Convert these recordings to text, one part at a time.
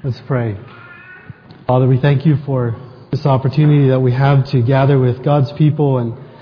Let's pray. Father, we thank you for this opportunity that we have to gather with God's people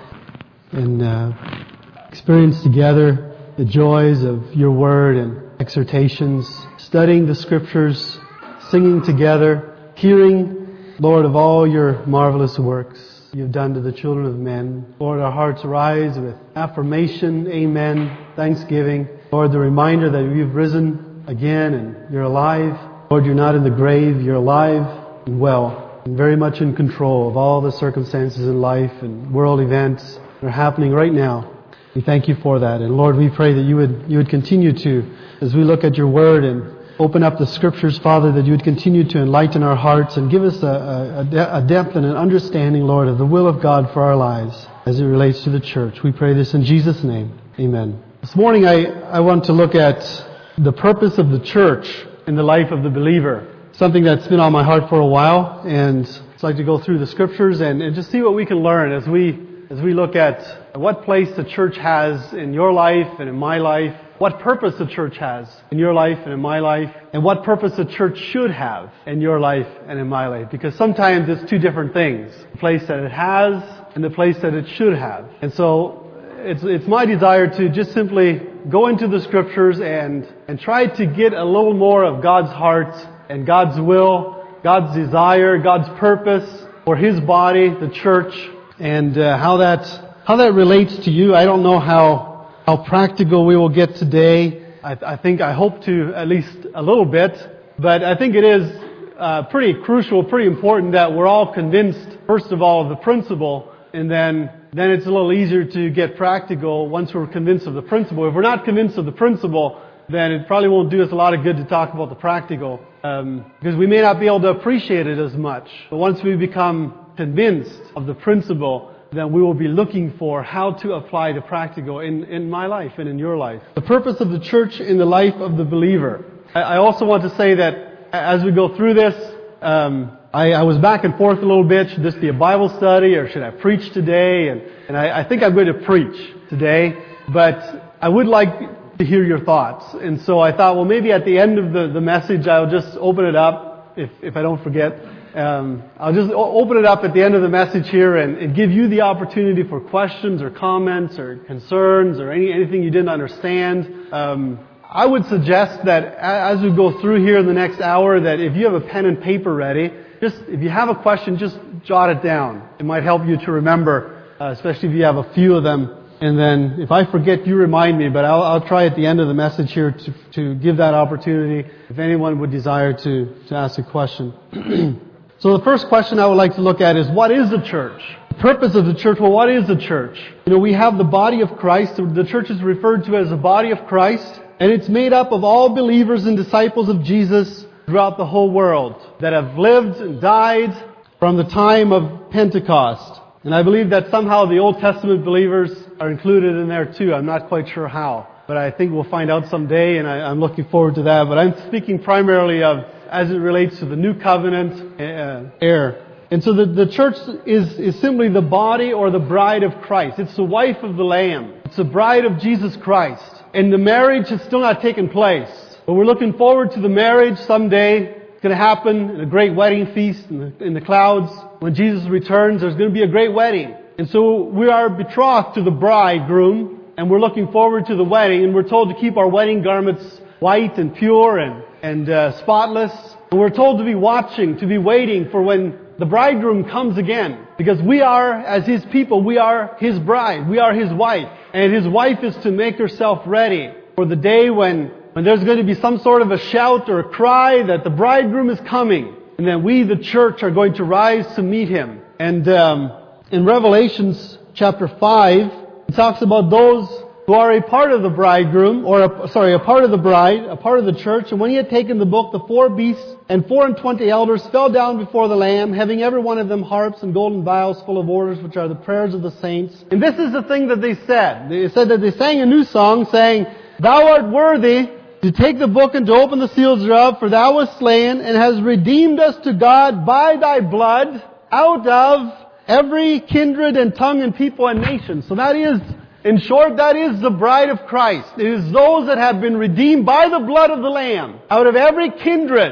and experience together the joys of your word and exhortations, studying the scriptures, singing together, hearing, Lord, of all your marvelous works you've done to the children of men. Lord, our hearts rise with affirmation, amen, thanksgiving. Lord, the reminder that you've risen again and you're alive. Lord, you're not in the grave, you're alive and well, and very much in control of all the circumstances in life and world events that are happening right now. We thank you for that. And Lord, we pray that you would continue to, as we look at your word and open up the scriptures, Father, that you would continue to enlighten our hearts and give us a depth and an understanding, Lord, of the will of God for our lives as it relates to the church. We pray this in Jesus' name. Amen. This morning I want to look at the purpose of the church in the life of the believer. Something that's been on my heart for a while, and I'd like to go through the scriptures and just see what we can learn as we look at what place the church has in your life and in my life, what purpose the church has in your life and in my life, and what purpose the church should have in your life and in my life. Because sometimes it's two different things, the place that it has and the place that it should have. And so it's my desire to just simply go into the scriptures and try to get a little more of God's heart and God's will, God's desire, God's purpose for His body, the church, and how that relates to you. I don't know how practical we will get today. I hope to at least a little bit, but I think it is pretty crucial, pretty important that we're all convinced, first of all, of the principle, and then it's a little easier to get practical once we're convinced of the principle. If we're not convinced of the principle, then it probably won't do us a lot of good to talk about the practical, because we may not be able to appreciate it as much. But once we become convinced of the principle, then we will be looking for how to apply the practical in my life and in your life. The purpose of the church in the life of the believer. I also want to say that as we go through this, I was back and forth a little bit. Should this be a Bible study or should I preach today? And I think I'm going to preach today, but I would like to hear your thoughts. And so I thought, well, maybe at the end of the message, I'll just open it up, if I don't forget. I'll just open it up at the end of the message here and give you the opportunity for questions or comments or concerns or anything you didn't understand. I would suggest that as we go through here in the next hour, that if you have a pen and paper ready, if you have a question, just jot it down. It might help you to remember, especially if you have a few of them. And then if I forget, you remind me, but I'll try at the end of the message here to give that opportunity if anyone would desire to ask a question. So the first question I would like to look at is, what is the church? The purpose of the church, well, what is the church? We have the body of Christ. The church is referred to as the body of Christ, and it's made up of all believers and disciples of Jesus throughout the whole world that have lived and died from the time of Pentecost. And I believe that somehow the Old Testament believers are included in there too. I'm not quite sure how, but I think we'll find out someday, and I'm looking forward to that. But I'm speaking primarily of as it relates to the New Covenant era. And so the church is simply the body or the bride of Christ. It's the wife of the Lamb. It's the bride of Jesus Christ. And the marriage has still not taken place. But we're looking forward to the marriage someday. It's going to happen in a great wedding feast in the clouds. When Jesus returns, there's going to be a great wedding. And so we are betrothed to the bridegroom, and we're looking forward to the wedding. And we're told to keep our wedding garments white and pure and spotless. And we're told to be watching, to be waiting for when the bridegroom comes again. Because we are, as His people, we are His bride. We are His wife. And His wife is to make herself ready for the day when there's going to be some sort of a shout or a cry that the bridegroom is coming. And then we, the church, are going to rise to meet Him. And in Revelations chapter 5, it talks about those who are a part of the bridegroom, a part of the bride, a part of the church. And when He had taken the book, the 4 beasts and 24 elders fell down before the Lamb, having every one of them harps and golden vials full of orders, which are the prayers of the saints. And this is the thing that they said. They said that they sang a new song, saying, "Thou art worthy to take the book and to open the seals thereof, for Thou wast slain and hast redeemed us to God by Thy blood out of every kindred and tongue and people and nation." So that is, in short, that is the bride of Christ. It is those that have been redeemed by the blood of the Lamb out of every kindred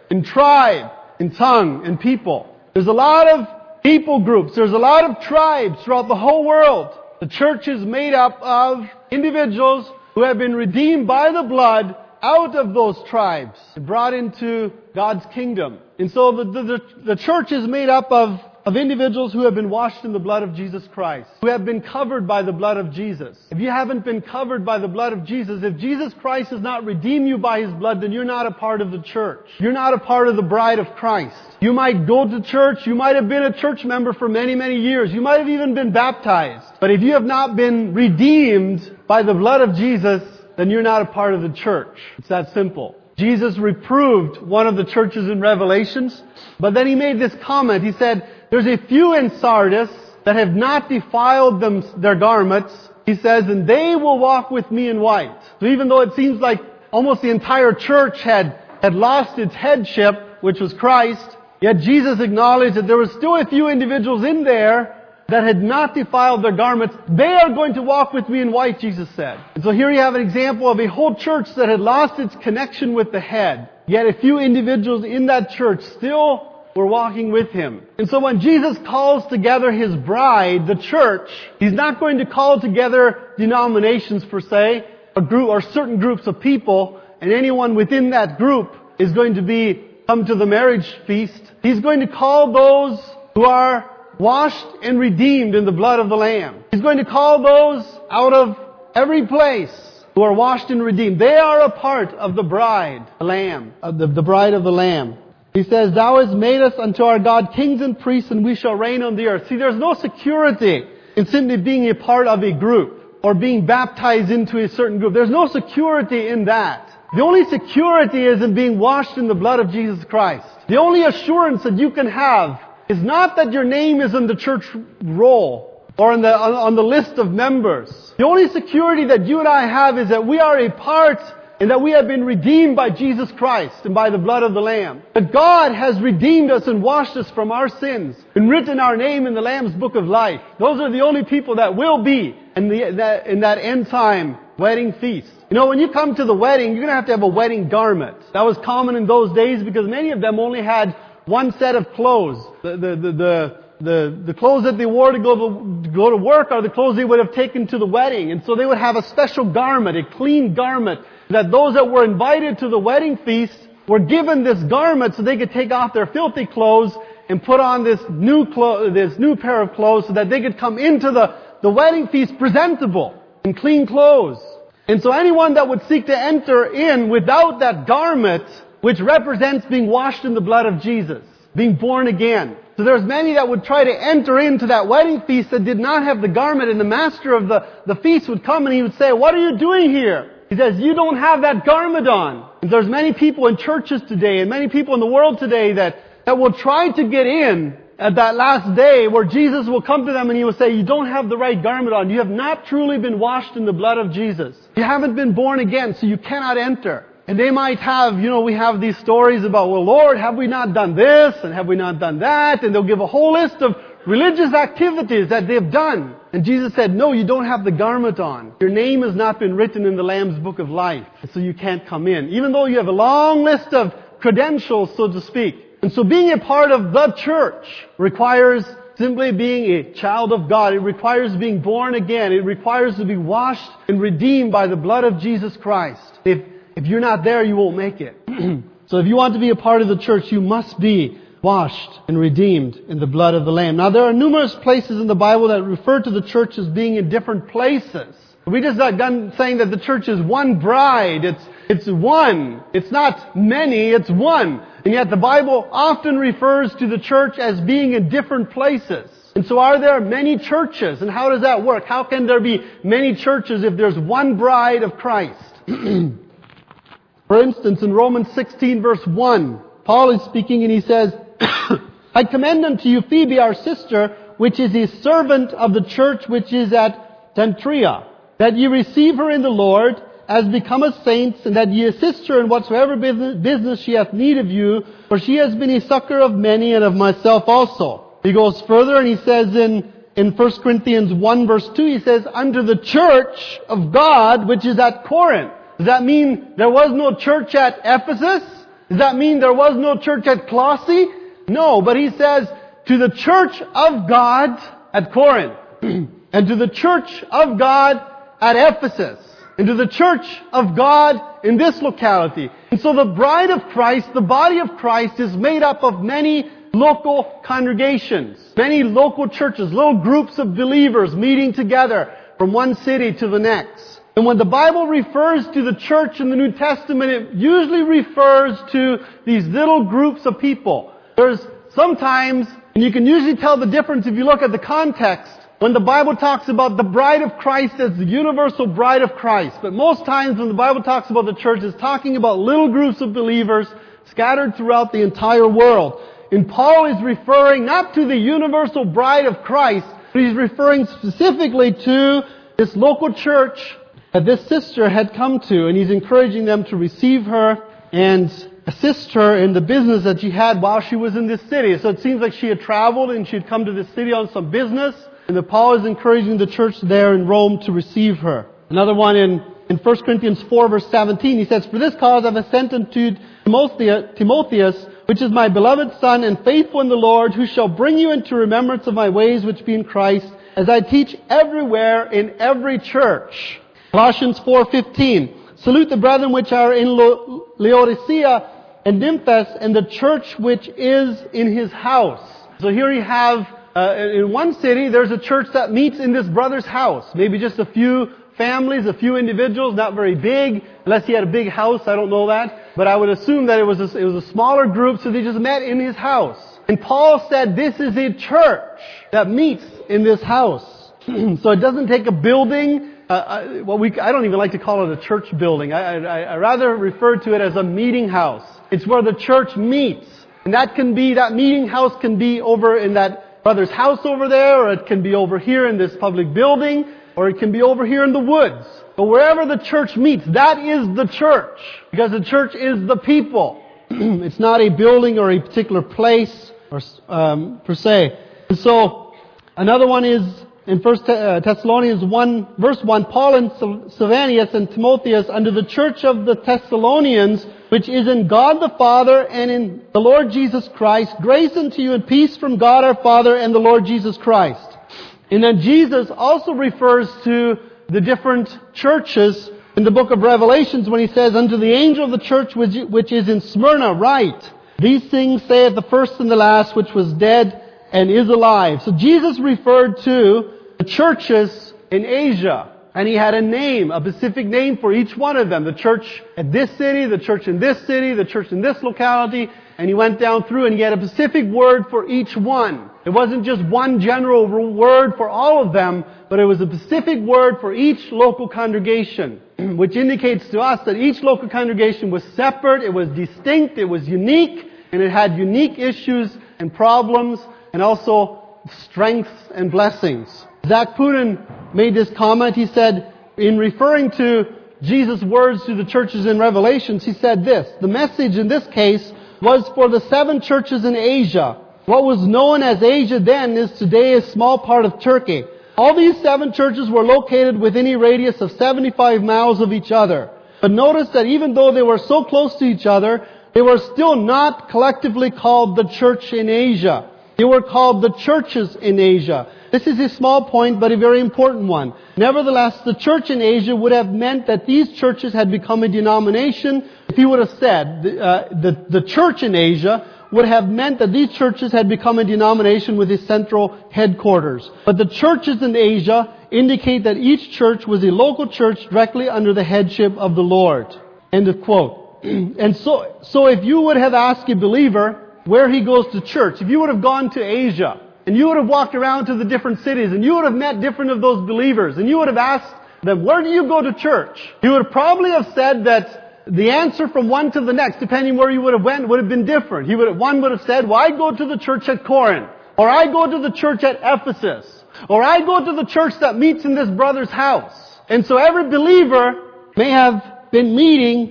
in tribe, in tongue, and people. There's a lot of people groups. There's a lot of tribes throughout the whole world. The church is made up of individuals who have been redeemed by the blood out of those tribes and brought into God's kingdom. And so the church is made up of individuals who have been washed in the blood of Jesus Christ, who have been covered by the blood of Jesus. If you haven't been covered by the blood of Jesus, if Jesus Christ has not redeemed you by His blood, then you're not a part of the church. You're not a part of the bride of Christ. You might go to church. You might have been a church member for many, many years. You might have even been baptized. But if you have not been redeemed by the blood of Jesus, then you're not a part of the church. It's that simple. Jesus reproved one of the churches in Revelations, but then He made this comment. He said, there's a few in Sardis that have not defiled their garments. He says, and they will walk with me in white. So even though it seems like almost the entire church had lost its headship, which was Christ, yet Jesus acknowledged that there were still a few individuals in there that had not defiled their garments. They are going to walk with me in white, Jesus said. And so here you have an example of a whole church that had lost its connection with the head. Yet a few individuals in that church still were walking with Him. And so when Jesus calls together His bride, the church, He's not going to call together denominations per se, a group or certain groups of people, and anyone within that group is going to come to the marriage feast. He's going to call those who are washed and redeemed in the blood of the Lamb. He's going to call those out of every place who are washed and redeemed. They are a part of the bride, the Lamb, the bride of the Lamb. He says, Thou hast made us unto our God kings and priests, and we shall reign on the earth. See, there's no security in simply being a part of a group or being baptized into a certain group. There's no security in that. The only security is in being washed in the blood of Jesus Christ. The only assurance that you can have is not that your name is in the church roll or on the list of members. The only security that you and I have is that we are a part and that we have been redeemed by Jesus Christ and by the blood of the Lamb. That God has redeemed us and washed us from our sins and written our name in the Lamb's book of life. Those are the only people that will be in that end time wedding feast. You know, when you come to the wedding, you're going to have a wedding garment. That was common in those days because many of them only had one set of clothes. The clothes that they wore to go to work are the clothes they would have taken to the wedding. And so they would have a special garment, a clean garment, that those that were invited to the wedding feast were given this garment so they could take off their filthy clothes and put on this new pair of clothes so that they could come into the wedding feast presentable in clean clothes. And so anyone that would seek to enter in without that garment, which represents being washed in the blood of Jesus, being born again. So there's many that would try to enter into that wedding feast that did not have the garment, and the master of the feast would come and he would say, What are you doing here? He says, You don't have that garment on. And there's many people in churches today and many people in the world today that will try to get in at that last day where Jesus will come to them and He will say, You don't have the right garment on. You have not truly been washed in the blood of Jesus. You haven't been born again, so you cannot enter. And they might have, we have these stories about, well, Lord, have we not done this and have we not done that? And they'll give a whole list of religious activities that they've done. And Jesus said, no, you don't have the garment on. Your name has not been written in the Lamb's book of life. And so you can't come in. Even though you have a long list of credentials, so to speak. And so being a part of the church requires simply being a child of God. It requires being born again. It requires to be washed and redeemed by the blood of Jesus Christ. If you're not there, you won't make it. So if you want to be a part of the church, you must be washed and redeemed in the blood of the Lamb. Now, there are numerous places in the Bible that refer to the church as being in different places. We just got done saying that the church is one bride. It's one. It's not many, it's one. And yet the Bible often refers to the church as being in different places. And so are there many churches? And how does that work? How can there be many churches if there's one bride of Christ? For instance, in Romans 16 verse 1, Paul is speaking and he says, I commend unto you Phoebe, our sister, which is a servant of the church which is at Tantria, that ye receive her in the Lord, as becometh saints, and that ye assist her in whatsoever business she hath need of you, for she has been a succor of many and of myself also. He goes further and he says in 1 Corinthians 1 verse 2, he says, unto the church of God which is at Corinth. Does that mean there was no church at Ephesus? Does that mean there was no church at Colossae? No, but he says, to the church of God at Corinth, and to the church of God at Ephesus, and to the church of God in this locality. And so the bride of Christ, the body of Christ, is made up of many local congregations, many local churches, little groups of believers meeting together from one city to the next. And when the Bible refers to the church in the New Testament, it usually refers to these little groups of people. There's sometimes, and you can usually tell the difference if you look at the context, when the Bible talks about the bride of Christ as the universal bride of Christ. But most times when the Bible talks about the church, it's talking about little groups of believers scattered throughout the entire world. And Paul is referring not to the universal bride of Christ, but he's referring specifically to this local church that this sister had come to, and he's encouraging them to receive her and assist her in the business that she had while she was in this city. So it seems like she had traveled and she had come to this city on some business, and that Paul is encouraging the church there in Rome to receive her. Another one in 1 Corinthians 4 verse 17, he says, "For this cause I have sent unto Timotheus, which is my beloved son and faithful in the Lord, who shall bring you into remembrance of my ways which be in Christ, as I teach everywhere in every church." Colossians 4:15, "Salute the brethren which are in Laodicea and Nymphas, and the church which is in his house." So here you have, in one city, there's a church that meets in this brother's house. Maybe just a few families, a few individuals, not very big. Unless he had a big house, I don't know that. But I would assume that it was a smaller group, so they just met in his house. And Paul said this is a church that meets in this house. So it doesn't take a building. I don't even like to call it a church building. I rather refer to it as a meeting house. It's where the church meets. And that meeting house can be over in that brother's house over there, or it can be over here in this public building, or it can be over here in the woods. But wherever the church meets, that is the church. Because the church is the people. It's not a building or a particular place or per se. And so, another one is in 1 Thessalonians 1, verse 1, "Paul and Silvanus and Timotheus unto the church of the Thessalonians, which is in God the Father and in the Lord Jesus Christ, grace unto you and peace from God our Father and the Lord Jesus Christ." And then Jesus also refers to the different churches in the book of Revelations when he says, "Unto the angel of the church which is in Smyrna write, These things saith the first and the last, which was dead and is alive." So Jesus referred to the churches in Asia. And he had a name, a specific name for each one of them. The church at this city, the church in this city, the church in this locality. And he went down through and he had a specific word for each one. It wasn't just one general word for all of them, but it was a specific word for each local congregation, which indicates to us that each local congregation was separate, it was distinct, it was unique, and it had unique issues and problems, and also strengths and blessings. Zach Putin made this comment. He said, in referring to Jesus' words to the churches in Revelations, he said this, "The message in this case was for the 7 churches in Asia. What was known as Asia then is today a small part of Turkey. All these 7 churches were located within a radius of 75 miles of each other. But notice that even though they were so close to each other, they were still not collectively called the church in Asia. They were called the churches in Asia. This is a small point, but a very important one. Nevertheless, the church in Asia would have meant that these churches had become a denomination. If he would have said the church in Asia would have meant that these churches had become a denomination with a central headquarters. But the churches in Asia indicate that each church was a local church directly under the headship of the Lord." End of quote. And so if you would have asked a believer where he goes to church, if you would have gone to Asia, and you would have walked around to the different cities, and you would have met different of those believers, and you would have asked them, "Where do you go to church?" He would probably have said that the answer from one to the next, depending where you would have went, would have been different. One would have said, "Well, I go to the church at Corinth," or "I go to the church at Ephesus," or "I go to the church that meets in this brother's house." And so every believer may have been meeting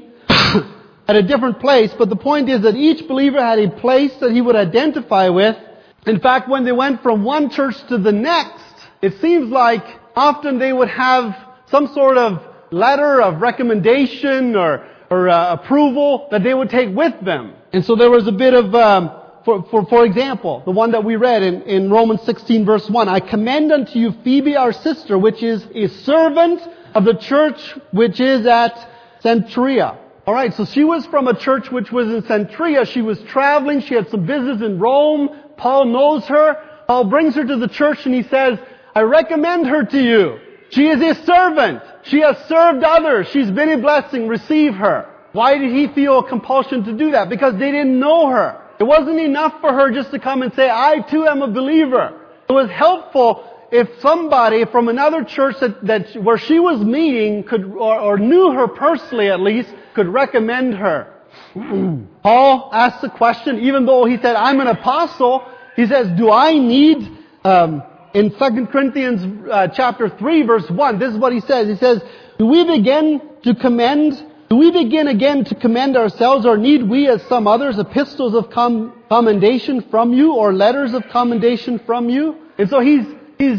at a different place, but the point is that each believer had a place that he would identify with. In fact, when they went from one church to the next, it seems like often they would have some sort of letter of recommendation or approval that they would take with them. And so there was a bit of, for example, the one that we read in Romans 16 verse 1, I commend unto you Phoebe our sister, which is a servant of the church which is at Centuria. Alright, so she was from a church which was in Centuria. She was traveling, she had some business in Rome. Paul knows her. Paul brings her to the church and he says, I recommend her to you. She is a servant. She has served others. She's been a blessing. Receive her. Why did he feel a compulsion to do that? Because they didn't know her. It wasn't enough for her just to come and say, I too am a believer. It was helpful if somebody from another church that where she was meeting could, or knew her personally at least, could recommend her. Paul asked the question, even though he said, I'm an apostle, he says, do I need, in 2 Corinthians chapter 3 verse 1, this is what he says. He says, do we begin again to commend ourselves, or need we, as some others, epistles of commendation from you, or letters of commendation from you? And so he's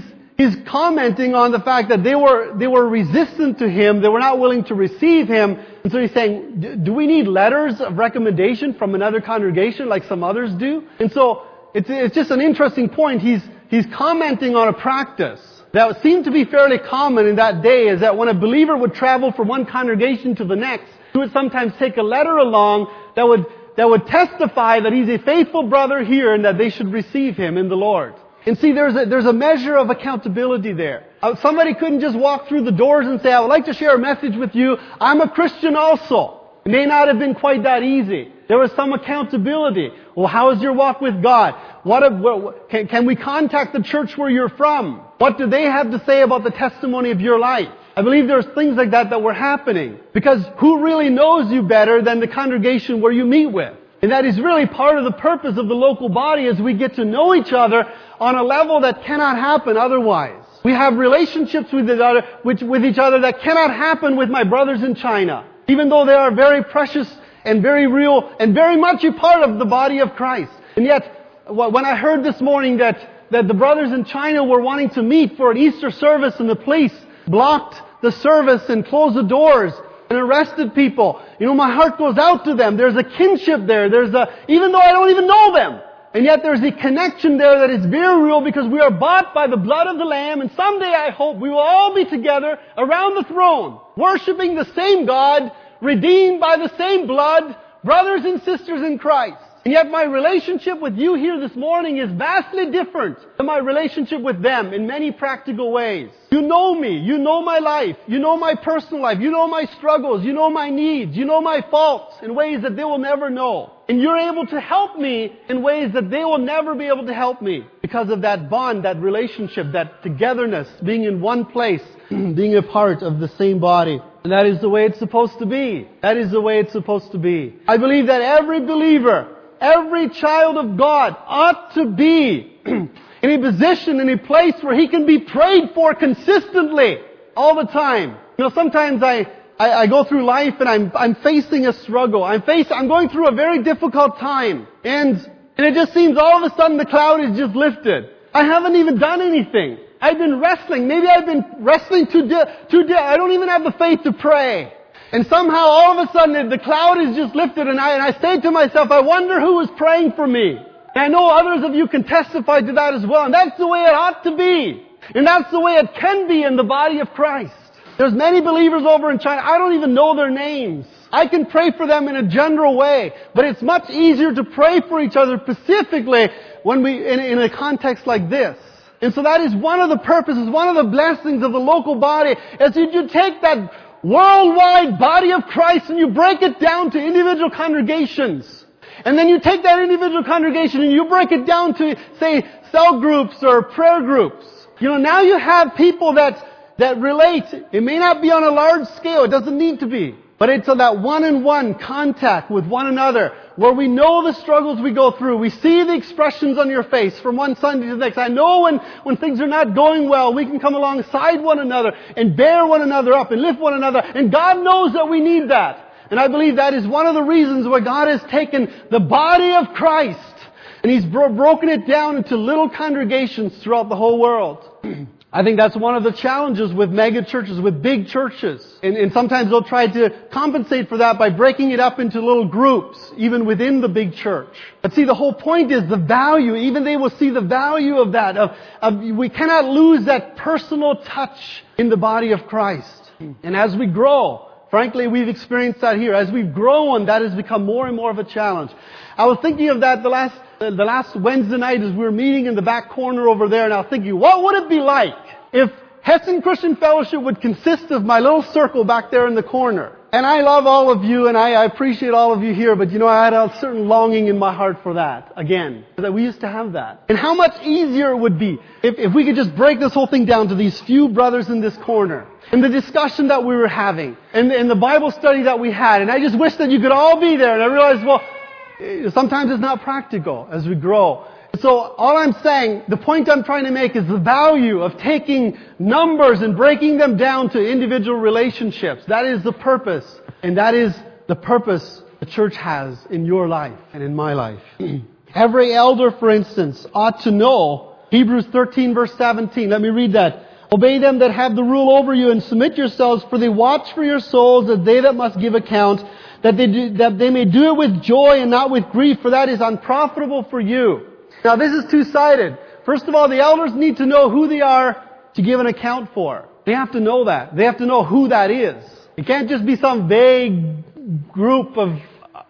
commenting on the fact that they were resistant to him, they were not willing to receive him, and so he's saying, do we need letters of recommendation from another congregation like some others do? And so it's just an interesting point. He's commenting on a practice that seemed to be fairly common in that day, is that when a believer would travel from one congregation to the next, he would sometimes take a letter along that would testify that he's a faithful brother here and that they should receive him in the Lord. And see, there's a measure of accountability there. Somebody couldn't just walk through the doors and say, I would like to share a message with you. I'm a Christian also. It may not have been quite that easy. There was some accountability. Well, how is your walk with God? Can we contact the church where you're from? What do they have to say about the testimony of your life? I believe there's things like that were happening. Because who really knows you better than the congregation where you meet with? And that is really part of the purpose of the local body, is we get to know each other on a level that cannot happen otherwise. We have relationships with each other that cannot happen with my brothers in China, even though they are very precious and very real and very much a part of the body of Christ. And yet, when I heard this morning that the brothers in China were wanting to meet for an Easter service and the police blocked the service and closed the doors and arrested people, my heart goes out to them. There's a kinship there. Even though I don't even know them. And yet there's a connection there that is very real, because we are bought by the blood of the Lamb, and someday I hope we will all be together around the throne, worshiping the same God, redeemed by the same blood, brothers and sisters in Christ. And yet my relationship with you here this morning is vastly different than my relationship with them in many practical ways. You know me. You know my life. You know my personal life. You know my struggles. You know my needs. You know my faults in ways that they will never know. And you're able to help me in ways that they will never be able to help me, because of that bond, that relationship, that togetherness, being in one place, being a part of the same body. And that is the way it's supposed to be. That is the way it's supposed to be. I believe that every believer, every child of God ought to be in a position, in a place where he can be prayed for consistently all the time. Sometimes I go through life and I'm facing a struggle. I'm going through a very difficult time. And it just seems all of a sudden the cloud is just lifted. I haven't even done anything. I've been wrestling. Maybe I've been wrestling too deep. I don't even have the faith to pray. And somehow all of a sudden the cloud is just lifted, and I say to myself, I wonder who is praying for me. And I know others of you can testify to that as well. And that's the way it ought to be. And that's the way it can be in the body of Christ. There's many believers over in China. I don't even know their names. I can pray for them in a general way. But it's much easier to pray for each other specifically when in a context like this. And so that is one of the purposes, one of the blessings of the local body, is that you take that worldwide body of Christ and you break it down to individual congregations. And then you take that individual congregation and you break it down to, say, cell groups or prayer groups. Now you have people that relate. It may not be on a large scale. It doesn't need to be. But it's on that one-on-one contact with one another, where we know the struggles we go through. We see the expressions on your face from one Sunday to the next. I know when things are not going well, we can come alongside one another and bear one another up and lift one another. And God knows that we need that. And I believe that is one of the reasons why God has taken the body of Christ and He's broken it down into little congregations throughout the whole world. I think that's one of the challenges with mega churches, with big churches. And sometimes they'll try to compensate for that by breaking it up into little groups, even within the big church. But see, the whole point is the value. Even they will see the value of that. We cannot lose that personal touch in the body of Christ. And as we grow, frankly, we've experienced that here. As we've grown, that has become more and more of a challenge. I was thinking of that the last Wednesday night as we were meeting in the back corner over there, and I was thinking, what would it be like if Hessen Christian Fellowship would consist of my little circle back there in the corner? And I love all of you, and I appreciate all of you here, but I had a certain longing in my heart for that, again, that we used to have that. And how much easier it would be if we could just break this whole thing down to these few brothers in this corner. And the discussion that we were having, and the Bible study that we had, and I just wish that you could all be there, and I realized, well, sometimes it's not practical as we grow. So all I'm saying, the point I'm trying to make is the value of taking numbers and breaking them down to individual relationships. That is the purpose. And that is the purpose the church has in your life and in my life. Every elder, for instance, ought to know Hebrews 13 verse 17. Let me read that. Obey them that have the rule over you and submit yourselves, for they watch for your souls as they that must give account, that they may do it with joy and not with grief, for that is unprofitable for you. Now this is two-sided. First of all, the elders need to know who they are to give an account for. They have to know that. They have to know who that is. It can't just be some vague group of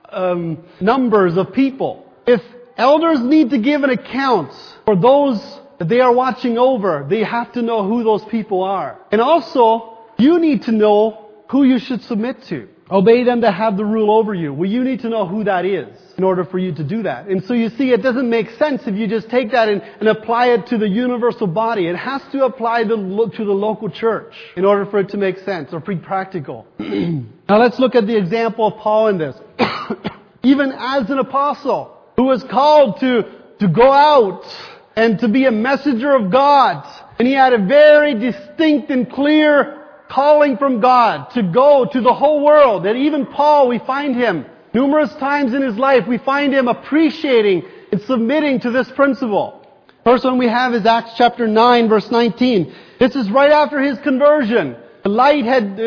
numbers of people. If elders need to give an account for those that they are watching over, they have to know who those people are. And also, you need to know who you should submit to. Obey them that have the rule over you. Well, you need to know who that is in order for you to do that. And so you see, it doesn't make sense if you just take that and apply it to the universal body. It has to apply to the local church in order for it to make sense or be practical. Now let's look at the example of Paul in this. Even as an apostle who was called to go out and to be a messenger of God. And he had a very distinct and clear calling from God to go to the whole world. And even Paul, we find him numerous times in his life, we find him appreciating and submitting to this principle. First one we have is Acts chapter 9 verse 19. This is right after his conversion. The light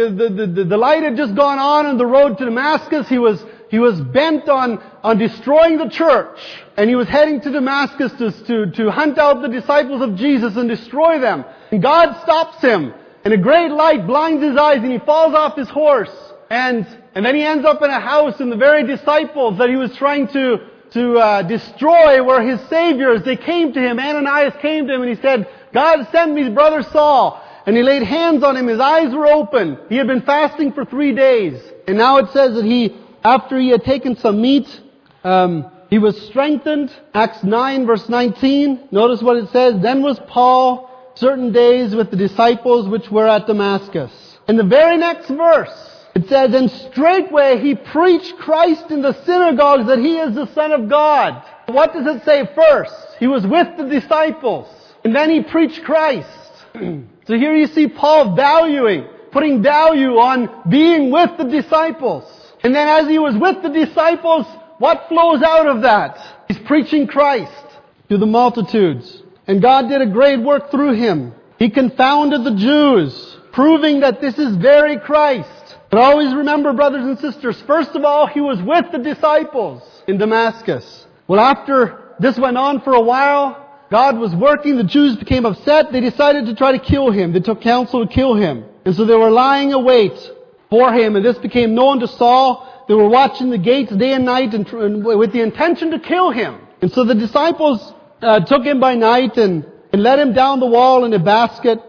had just gone on the road to Damascus. He was bent on destroying the church. And he was heading to Damascus to hunt out the disciples of Jesus and destroy them. And God stops him. And a great light blinds his eyes and he falls off his horse. And then he ends up in a house, and the very disciples that he was trying to destroy were his saviors. They came to him. Ananias came to him and he said, God sent me brother Saul. And he laid hands on him. His eyes were open. He had been fasting for 3 days. And now it says that after he had taken some meat, he was strengthened. Acts 9 verse 19. Notice what it says. Then was Paul certain days with the disciples which were at Damascus. In the very next verse, it says, and straightway he preached Christ in the synagogues that he is the Son of God. What does it say first? He was with the disciples. And then he preached Christ. So here you see Paul putting value on being with the disciples. And then as he was with the disciples, what flows out of that? He's preaching Christ to the multitudes. And God did a great work through him. He confounded the Jews, proving that this is very Christ. But always remember, brothers and sisters, first of all, he was with the disciples in Damascus. Well, after this went on for a while, God was working, the Jews became upset, they decided to try to kill him. They took counsel to kill him. And so they were lying in wait for him, and this became known to Saul. They were watching the gates day and night and with the intention to kill him. And so the disciples took him by night and let him down the wall in a basket.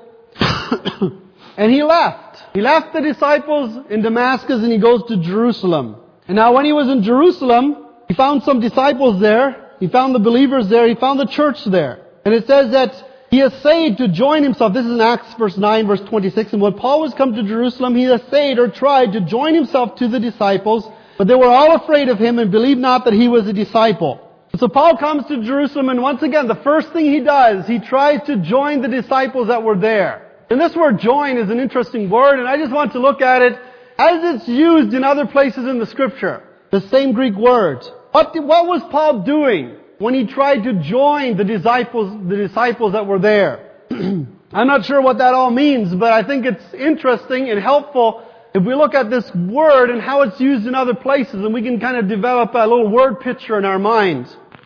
And he left. He left the disciples in Damascus and he goes to Jerusalem. And now when he was in Jerusalem, he found some disciples there. He found the believers there. He found the church there. And it says that he essayed to join himself. This is in Acts verse 9, verse 26. And when Paul was come to Jerusalem, he essayed or tried to join himself to the disciples. But they were all afraid of him and believed not that he was a disciple. So Paul comes to Jerusalem, and once again, the first thing he does, he tries to join the disciples that were there. And this word join is an interesting word, and I just want to look at it as it's used in other places in the Scripture. The same Greek word. What was Paul doing when he tried to join the disciples that were there? I'm not sure what that all means, but I think it's interesting and helpful if we look at this word and how it's used in other places, and we can kind of develop a little word picture in our mind.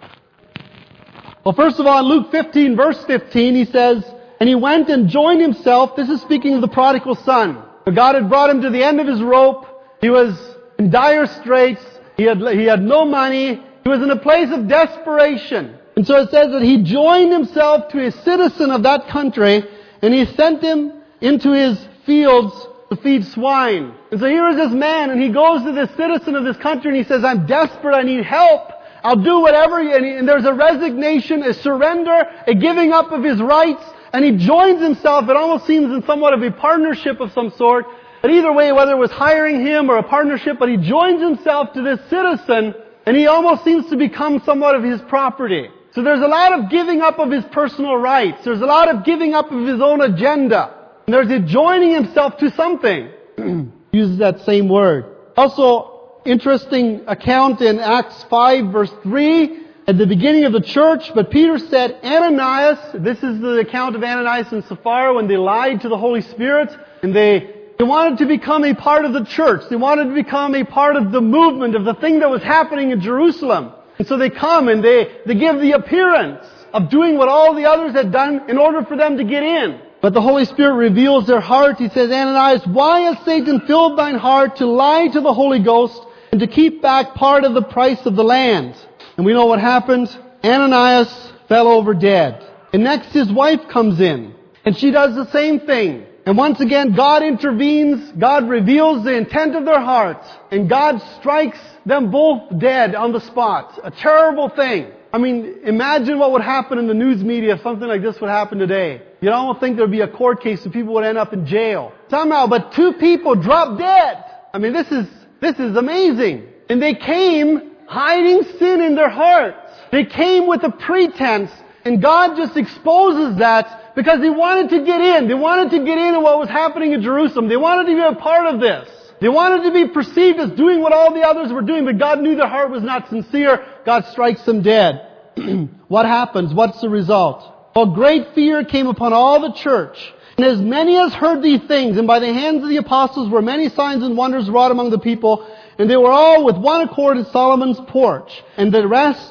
Well, first of all, in Luke 15, verse 15, he says, and he went and joined himself. This is speaking of the prodigal son. God had brought him to the end of his rope. He was in dire straits. He had no money. He was in a place of desperation. And so it says that he joined himself to a citizen of that country, and he sent him into his fields to feed swine. And so here is this man, and he goes to this citizen of this country, and he says, I'm desperate, I need help. I'll do whatever. And there's a resignation, a surrender, a giving up of his rights, and he joins himself. It almost seems in somewhat of a partnership of some sort. But either way, whether it was hiring him or a partnership, but he joins himself to this citizen, and he almost seems to become somewhat of his property. So there's a lot of giving up of his personal rights. There's a lot of giving up of his own agenda. And there's a joining himself to something. Uses that same word. Also, interesting account in Acts 5 verse 3 at the beginning of the church. But Peter said, Ananias, this is the account of Ananias and Sapphira when they lied to the Holy Spirit, and they wanted to become a part of the church. They wanted to become a part of the movement, of the thing that was happening in Jerusalem. And so they come and they give the appearance of doing what all the others had done in order for them to get in. But the Holy Spirit reveals their heart. He says, Ananias, why has Satan filled thine heart to lie to the Holy Ghost and to keep back part of the price of the land? And we know what happened. Ananias fell over dead. And next his wife comes in. And she does the same thing. And once again, God intervenes. God reveals the intent of their hearts. And God strikes them both dead on the spot. A terrible thing. I mean, imagine what would happen in the news media if something like this would happen today. You'd almost think there would be a court case and people would end up in jail. Somehow, but 2 people dropped dead. I mean, this is amazing. And they came hiding sin in their hearts. They came with a pretense, and God just exposes that because He wanted to get in. They wanted to get in on what was happening in Jerusalem. They wanted to be a part of this. They wanted to be perceived as doing what all the others were doing, but God knew their heart was not sincere. God strikes them dead. What happens? What's the result? Well, great fear came upon all the church. And as many as heard these things, and by the hands of the apostles were many signs and wonders wrought among the people, and they were all with one accord at Solomon's porch. And of the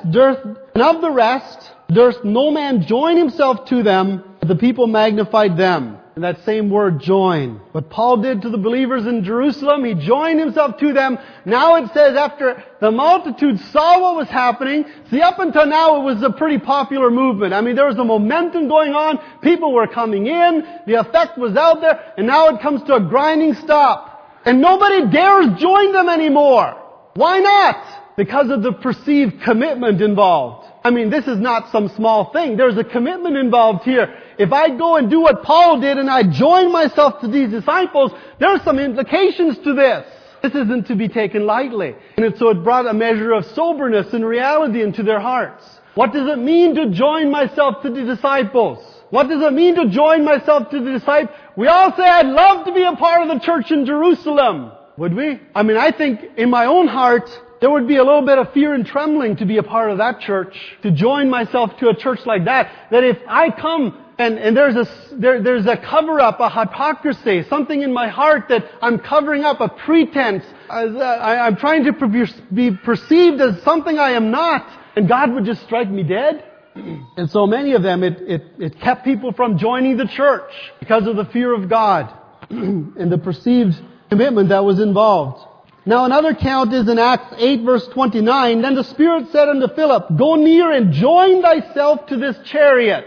rest durst no man join himself to them, but the people magnified them. And that same word, join. What Paul did to the believers in Jerusalem, he joined himself to them. Now it says after the multitude saw what was happening, see, up until now it was a pretty popular movement. I mean, there was a momentum going on. People were coming in. The effect was out there. And now it comes to a grinding stop. And nobody dares join them anymore. Why not? Because of the perceived commitment involved. I mean, this is not some small thing. There's a commitment involved here. If I go and do what Paul did and I join myself to these disciples, there are some implications to this. This isn't to be taken lightly. And so it brought a measure of soberness and reality into their hearts. What does it mean to join myself to the disciples? What does it mean to join myself to the disciples? We all say, I'd love to be a part of the church in Jerusalem. Would we? I mean, I think in my own heart, there would be a little bit of fear and trembling to be a part of that church, to join myself to a church like that. That if I come and there's a cover-up, a hypocrisy, something in my heart that I'm covering up, a pretense, I'm trying to be perceived as something I am not, and God would just strike me dead. And so many of them, it kept people from joining the church because of the fear of God and the perceived commitment that was involved. Now another account is in Acts 8 verse 29. Then the Spirit said unto Philip, go near and join thyself to this chariot.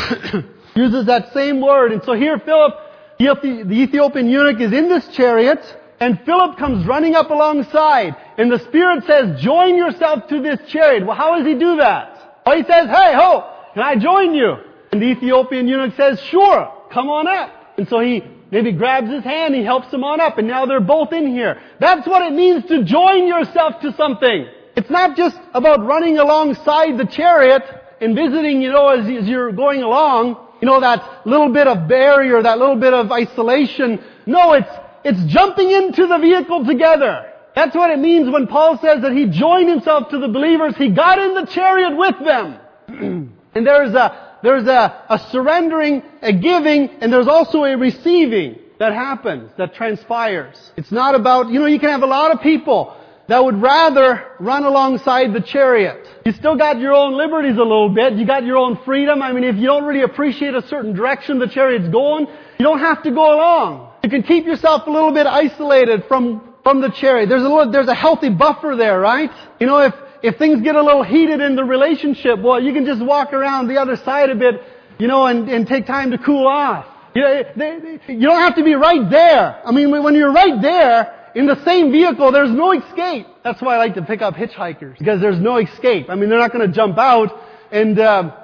Uses that same word. And so here Philip, the Ethiopian eunuch, is in this chariot, and Philip comes running up alongside. And the Spirit says, join yourself to this chariot. Well, how does he do that? Well, he says, hey, ho, can I join you? And the Ethiopian eunuch says, sure, come on up. And so he maybe grabs his hand, he helps him on up, and now they're both in here. That's what it means to join yourself to something. It's not just about running alongside the chariot and visiting, as you're going along, that little bit of barrier, that little bit of isolation. No, it's jumping into the vehicle together. That's what it means when Paul says that he joined himself to the believers. He got in the chariot with them. And there's a a surrendering, a giving, and there's also a receiving that happens, that transpires. It's not about, you can have a lot of people that would rather run alongside the chariot. You still got your own liberties a little bit. You got your own freedom. I mean, if you don't really appreciate a certain direction the chariot's going, you don't have to go along. You can keep yourself a little bit isolated from the chariot. There's a healthy buffer there, right? If things get a little heated in the relationship, well, you can just walk around the other side a bit, and take time to cool off. You don't have to be right there. I mean, when you're right there, in the same vehicle, there's no escape. That's why I like to pick up hitchhikers, because there's no escape. I mean, they're not going to jump out, and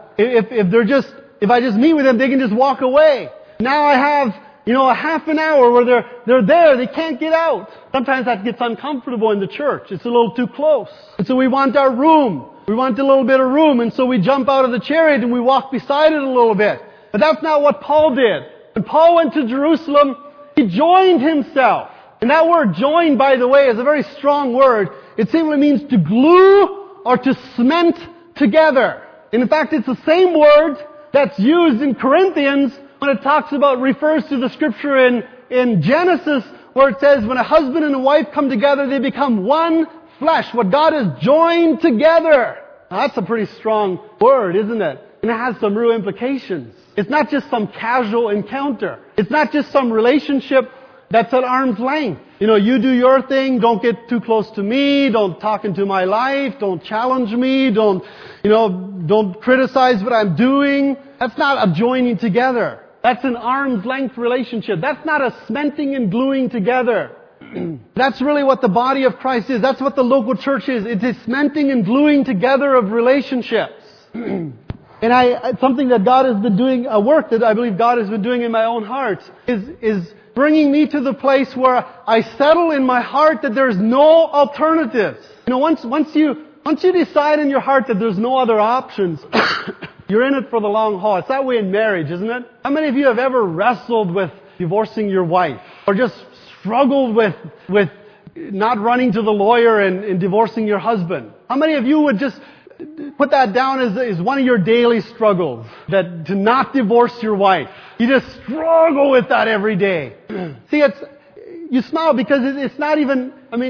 if I just meet with them, they can just walk away. Now I have, a half an hour where they're there, they can't get out. Sometimes that gets uncomfortable in the church. It's a little too close. And so we want our room. We want a little bit of room, and so we jump out of the chariot and we walk beside it a little bit. But that's not what Paul did. When Paul went to Jerusalem, he joined himself. And that word join, by the way, is a very strong word. It simply means to glue or to cement together. And in fact, it's the same word that's used in Corinthians when it refers to the scripture in Genesis, where it says when a husband and a wife come together, they become one flesh. What God has joined together. Now, that's a pretty strong word, isn't it? And it has some real implications. It's not just some casual encounter. It's not just some relationship that's at arm's length. You do your thing, don't get too close to me, don't talk into my life, don't challenge me, don't criticize what I'm doing. That's not a joining together. That's an arm's length relationship. That's not a cementing and gluing together. That's really what the body of Christ is. That's what the local church is. It is cementing and gluing together of relationships. And something that God has been doing, a work that I believe God has been doing in my own heart, is bringing me to the place where I settle in my heart that there's no alternatives. Once you decide in your heart that there's no other options, you're in it for the long haul. It's that way in marriage, isn't it? How many of you have ever wrestled with divorcing your wife? Or just struggled with not running to the lawyer and divorcing your husband? How many of you would just put that down as one of your daily struggles, that to not divorce your wife? You just struggle with that every day. See, you smile because it's not even,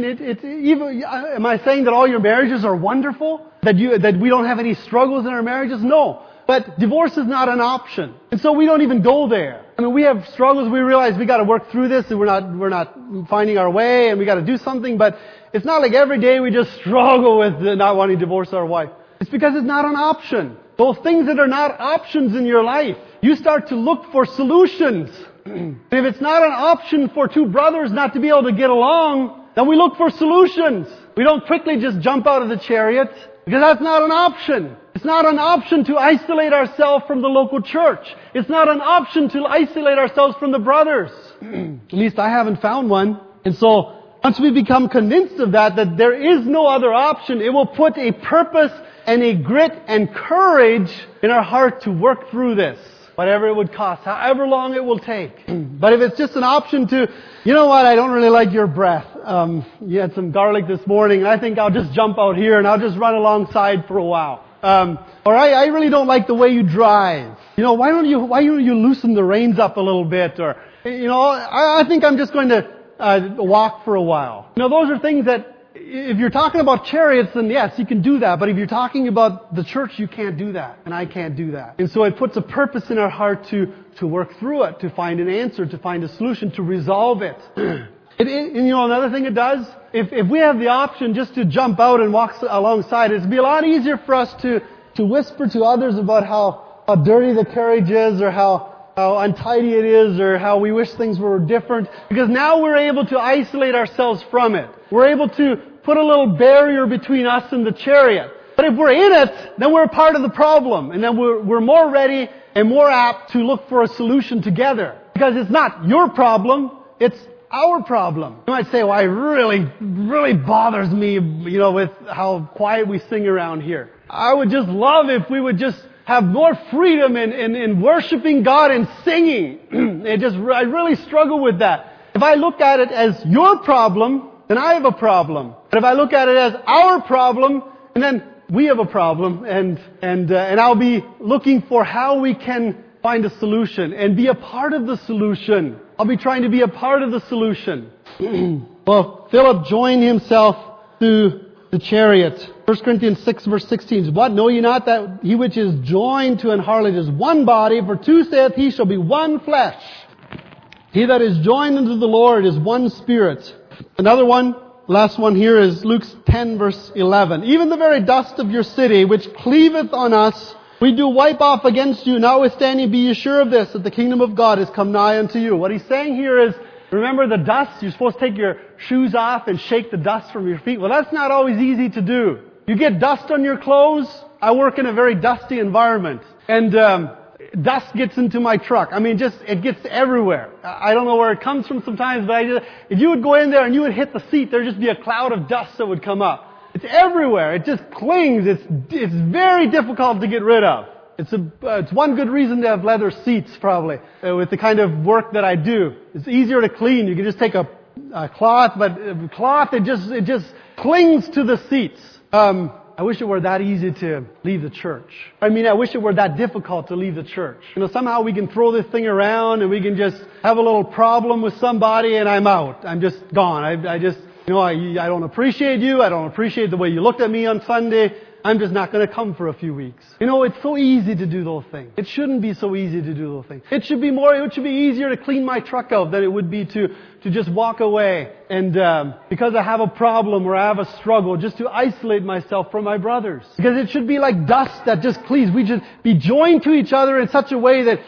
am I saying that all your marriages are wonderful? That we don't have any struggles in our marriages? No. But divorce is not an option. And so we don't even go there. We have struggles. We realize we got to work through this and we're not finding our way and we got to do something. But it's not like every day we just struggle with not wanting to divorce our wife. It's because it's not an option. Those things that are not options in your life, you start to look for solutions. And if it's not an option for two brothers not to be able to get along, then we look for solutions. We don't quickly just jump out of the chariot, because that's not an option. It's not an option to isolate ourselves from the local church. It's not an option to isolate ourselves from the brothers. At least I haven't found one. And so, once we become convinced of that there is no other option, it will put a purpose and a grit and courage in our heart to work through this. Whatever it would cost, however long it will take. But if it's just an option to, I don't really like your breath. You had some garlic this morning, and I think I'll just jump out here and I'll just run alongside for a while. Or I really don't like the way you drive. Why don't you loosen the reins up a little bit? Or, I think I'm just going to walk for a while. Those are things that, if you're talking about chariots, then yes, you can do that. But if you're talking about the church, you can't do that. And I can't do that. And so it puts a purpose in our heart to work through it, to find an answer, to find a solution, to resolve it. Another thing it does, if we have the option just to jump out and walk alongside, it'd be a lot easier for us to whisper to others about how dirty the carriage is, or how untidy it is, or how we wish things were different. Because now we're able to isolate ourselves from it. We're able to put a little barrier between us and the chariot. But if we're in it, then we're a part of the problem. And then we're more ready and more apt to look for a solution together. Because it's not your problem, it's our problem. You might say, well, it really bothers me, with how quiet we sing around here. I would just love if we would just have more freedom in worshiping God and singing. I really struggle with that. If I look at it as your problem, then I have a problem. But if I look at it as our problem, and then we have a problem, and I'll be looking for how we can find a solution and be a part of the solution. I'll be trying to be a part of the solution. Well, Philip joined himself to the chariot. 1 Corinthians 6 verse 16. What? Know ye not that he which is joined to an harlot is one body? For two saith he shall be one flesh. He that is joined unto the Lord is one spirit. Another one, last one here is Luke 10 verse 11. Even the very dust of your city which cleaveth on us, we do wipe off against you. Notwithstanding, be ye sure of this, that the kingdom of God is come nigh unto you. What he's saying here is, remember the dust? You're supposed to take your shoes off and shake the dust from your feet. Well, that's not always easy to do. You get dust on your clothes. I work in a very dusty environment. And dust gets into my truck. I mean, it gets everywhere. I don't know where it comes from sometimes, but if you would go in there and you would hit the seat, there'd just be a cloud of dust that would come up. It's everywhere. It just clings. It's very difficult to get rid of. It's one good reason to have leather seats, probably, with the kind of work that I do. It's easier to clean. You can just take a cloth, but cloth, it just clings to the seats. I wish it were that easy to leave the church. I wish it were that difficult to leave the church. Somehow we can throw this thing around and we can just have a little problem with somebody and I'm out. I'm just gone. I don't appreciate you. I don't appreciate the way you looked at me on Sunday. I'm just not going to come for a few weeks. It's so easy to do those things. It shouldn't be so easy to do those things. It should be easier to clean my truck out than it would be to just walk away and, because I have a problem or I have a struggle, just to isolate myself from my brothers. Because it should be like dust that just cleaves. We should be joined to each other in such a way that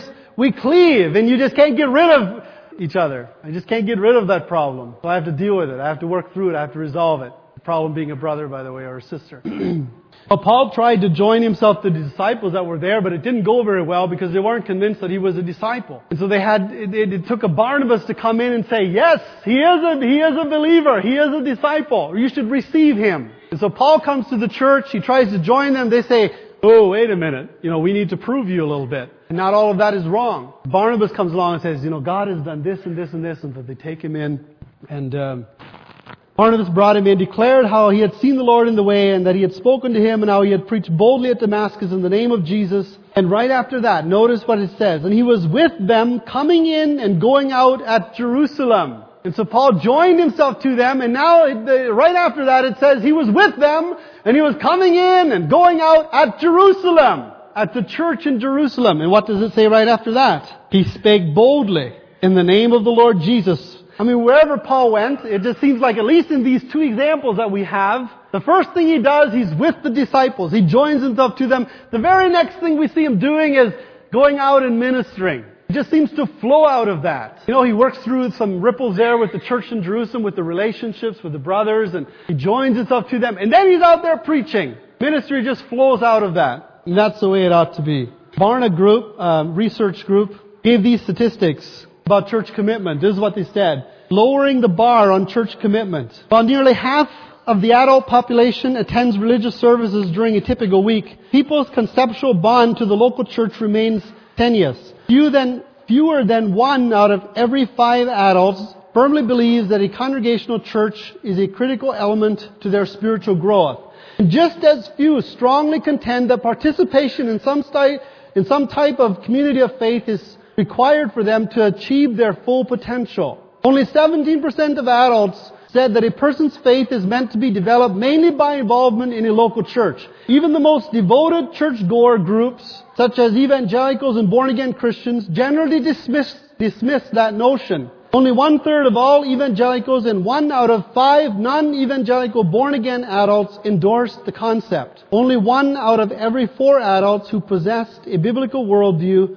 we cleave and you just can't get rid of each other. I just can't get rid of that problem. So I have to deal with it. I have to work through it. I have to resolve it. The problem being a brother, by the way, or a sister. Well, Paul tried to join himself to the disciples that were there, but it didn't go very well because they weren't convinced that he was a disciple. And so it took a Barnabas to come in and say, yes, he is a believer. He is a disciple. You should receive him. And so Paul comes to the church. He tries to join them. They say, oh, wait a minute. We need to prove you a little bit. And not all of that is wrong. Barnabas comes along and says, God has done this and this and this. And so they take him in. And Barnabas brought him in, declared how he had seen the Lord in the way and that he had spoken to him and how he had preached boldly at Damascus in the name of Jesus. And right after that, notice what it says. And he was with them coming in and going out at Jerusalem. And so Paul joined himself to them, and now right after that it says he was with them and he was coming in and going out at Jerusalem, at the church in Jerusalem. And what does it say right after that? He spake boldly in the name of the Lord Jesus. Wherever Paul went, it just seems like, at least in these two examples that we have, the first thing he does, he's with the disciples. He joins himself to them. The very next thing we see him doing is going out and ministering. It just seems to flow out of that. He works through some ripples there with the church in Jerusalem, with the relationships with the brothers, and he joins himself to them. And then he's out there preaching. Ministry just flows out of that. And that's the way it ought to be. Barna Group, research group, gave these statistics about church commitment. This is what they said. Lowering the bar on church commitment. While nearly half of the adult population attends religious services during a typical week, people's conceptual bond to the local church remains tenuous. Fewer than 1 out of every 5 adults firmly believes that a congregational church is a critical element to their spiritual growth. And just as few strongly contend that participation in some type of community of faith is required for them to achieve their full potential. Only 17% of adults said that a person's faith is meant to be developed mainly by involvement in a local church. Even the most devoted church-goer groups, such as evangelicals and born-again Christians, generally dismiss that notion. Only 1/3 of all evangelicals and 1 out of 5 non-evangelical born-again adults endorsed the concept. Only 1 out of every 4 adults who possessed a biblical worldview,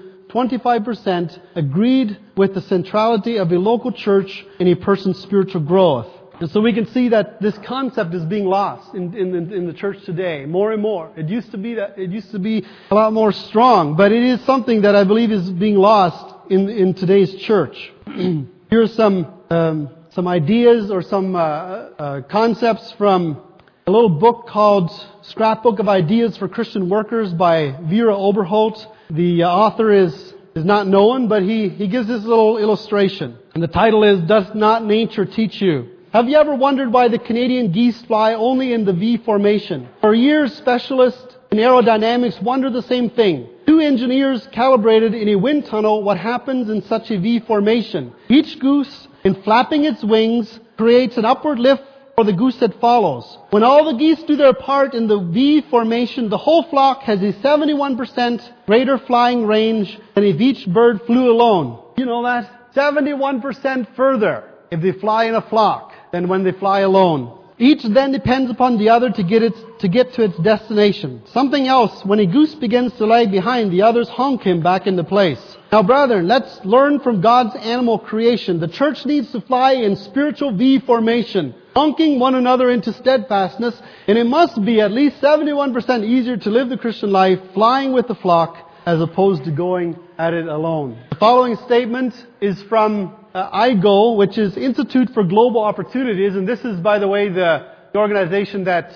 25%, agreed with the centrality of a local church in a person's spiritual growth. And so we can see that this concept is being lost in the church today, more and more. It used to be a lot more strong, but it is something that I believe is being lost in today's church. Here are some ideas or some concepts from a little book called Scrapbook of Ideas for Christian Workers by Vera Oberholt. The author is not known, but he gives this little illustration. And the title is, Does Not Nature Teach You Have you ever wondered why the Canadian geese fly only in the V formation? For years, specialists in aerodynamics wonder the same thing. Two engineers calibrated in a wind tunnel what happens in such a V formation. Each goose, in flapping its wings, creates an upward lift for the goose that follows. When all the geese do their part in the V formation, the whole flock has a 71% greater flying range than if each bird flew alone. You know that? 71% further if they fly in a flock than when they fly alone. Each then depends upon the other to get to its destination. Something else, when a goose begins to lag behind, the others honk him back into place. Now, brethren, let's learn from God's animal creation. The church needs to fly in spiritual V formation, honking one another into steadfastness, and it must be at least 71% easier to live the Christian life flying with the flock as opposed to going at it alone. The following statement is from IGO, which is Institute for Global Opportunities, and this is, by the way, the organization that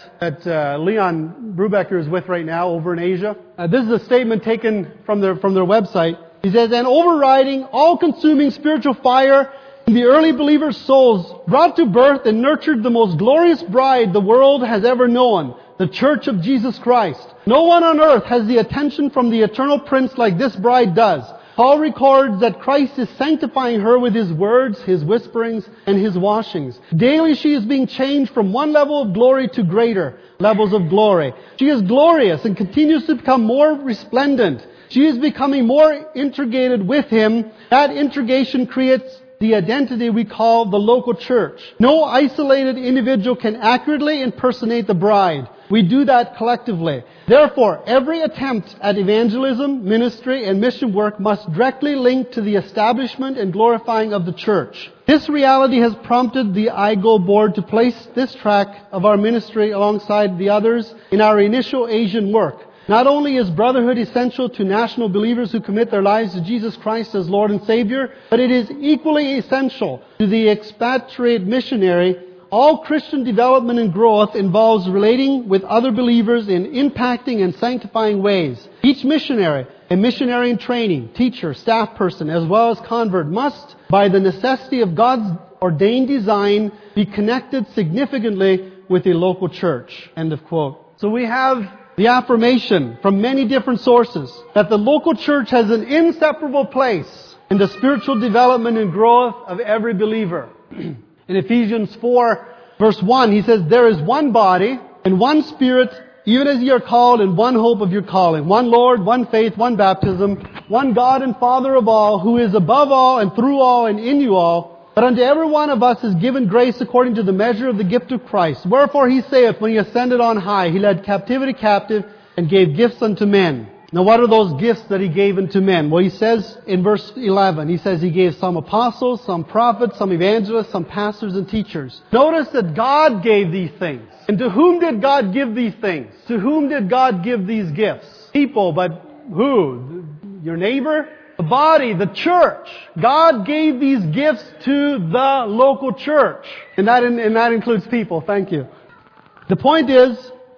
Leon Brubaker is with right now over in Asia. This is a statement taken from their website. He says, "An overriding, all-consuming spiritual fire in the early believers' souls brought to birth and nurtured the most glorious bride the world has ever known, the Church of Jesus Christ. No one on earth has the attention from the eternal Prince like this bride does. Paul records that Christ is sanctifying her with His words, His whisperings, and His washings. Daily she is being changed from one level of glory to greater levels of glory. She is glorious and continues to become more resplendent. She is becoming more integrated with Him. That integration creates the identity we call the local church. No isolated individual can accurately impersonate the bride. We do that collectively. Therefore, every attempt at evangelism, ministry, and mission work must directly link to the establishment and glorifying of the church. This reality has prompted the IGO board to place this track of our ministry alongside the others in our initial Asian work. Not only is brotherhood essential to national believers who commit their lives to Jesus Christ as Lord and Savior, but it is equally essential to the expatriate missionary. All Christian development and growth involves relating with other believers in impacting and sanctifying ways. Each missionary, a missionary in training, teacher, staff person, as well as convert, must, by the necessity of God's ordained design, be connected significantly with a local church." End of quote. So we have the affirmation from many different sources that the local church has an inseparable place in the spiritual development and growth of every believer. In Ephesians 4, verse 1, he says, "There is one body and one Spirit, even as ye are called in one hope of your calling. One Lord, one faith, one baptism, one God and Father of all, who is above all and through all and in you all. But unto every one of us is given grace according to the measure of the gift of Christ. Wherefore He saith, when He ascended on high, He led captivity captive and gave gifts unto men." Now what are those gifts that He gave unto men? Well, He says in verse 11, He says He gave some apostles, some prophets, some evangelists, some pastors and teachers. Notice that God gave these things. And to whom did God give these things? To whom did God give these gifts? People, but who? Your neighbor? The body, the church. God gave these gifts to the local church. And that includes people. Thank you. The point is,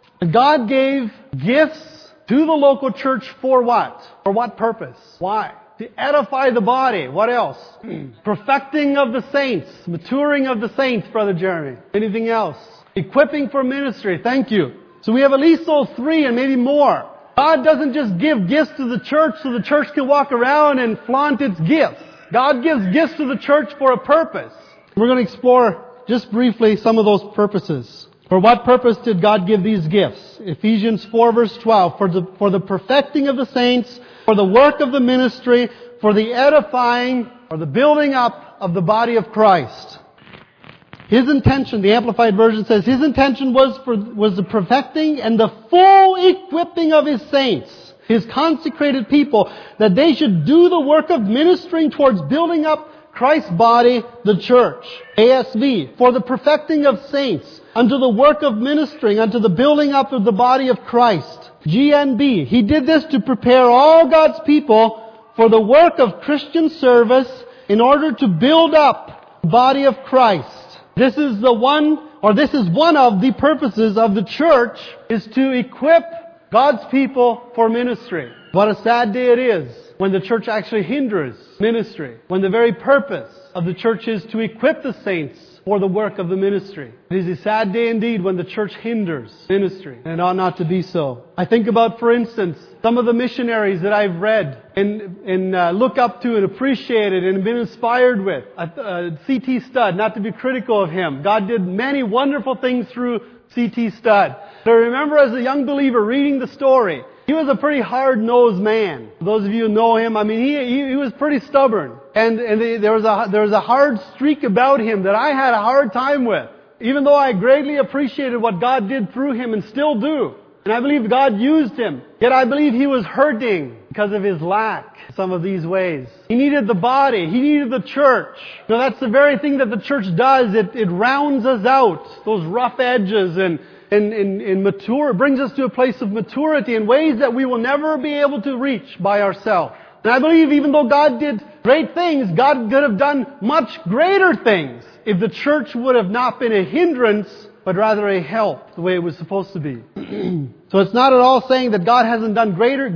God gave gifts to the local church for what? For what purpose? Why? To edify the body. What else? Perfecting of the saints. Maturing of the saints, Brother Jeremy. Anything else? Equipping for ministry. Thank you. So we have at least those three and maybe more. God doesn't just give gifts to the church so the church can walk around and flaunt its gifts. God gives gifts to the church for a purpose. We're going to explore just briefly some of those purposes. For what purpose did God give these gifts? Ephesians 4 verse 12. For the perfecting of the saints, for the work of the ministry, for the edifying or the building up of the body of Christ. His intention, the Amplified Version says, His intention was the perfecting and the full equipping of His saints, His consecrated people, that they should do the work of ministering towards building up Christ's body, the church. ASV, for the perfecting of saints, unto the work of ministering, unto the building up of the body of Christ. GNB, He did this to prepare all God's people for the work of Christian service in order to build up the body of Christ. This is one of the purposes of the church, is to equip God's people for ministry. What a sad day it is when the church actually hinders ministry, when the very purpose of the church is to equip the saints for the work of the ministry. It is a sad day indeed when the church hinders ministry, and it ought not to be so. I think about, for instance, some of the missionaries that I've read and look up to and appreciated and been inspired with. C.T. Studd, not to be critical of him. God did many wonderful things through C.T. Studd. But I remember as a young believer reading the story, he was a pretty hard-nosed man. For those of you who know him, I mean, he was pretty stubborn. And there was a hard streak about him that I had a hard time with. Even though I greatly appreciated what God did through him and still do. And I believe God used him. Yet I believe he was hurting because of his lack in some of these ways. He needed the body. He needed the church. So that's the very thing that the church does. It rounds us out. Those rough edges and brings us to a place of maturity in ways that we will never be able to reach by ourselves. And I believe even though God did great things, God could have done much greater things if the church would have not been a hindrance, but rather a help, the way it was supposed to be. So it's not at all saying that God hasn't done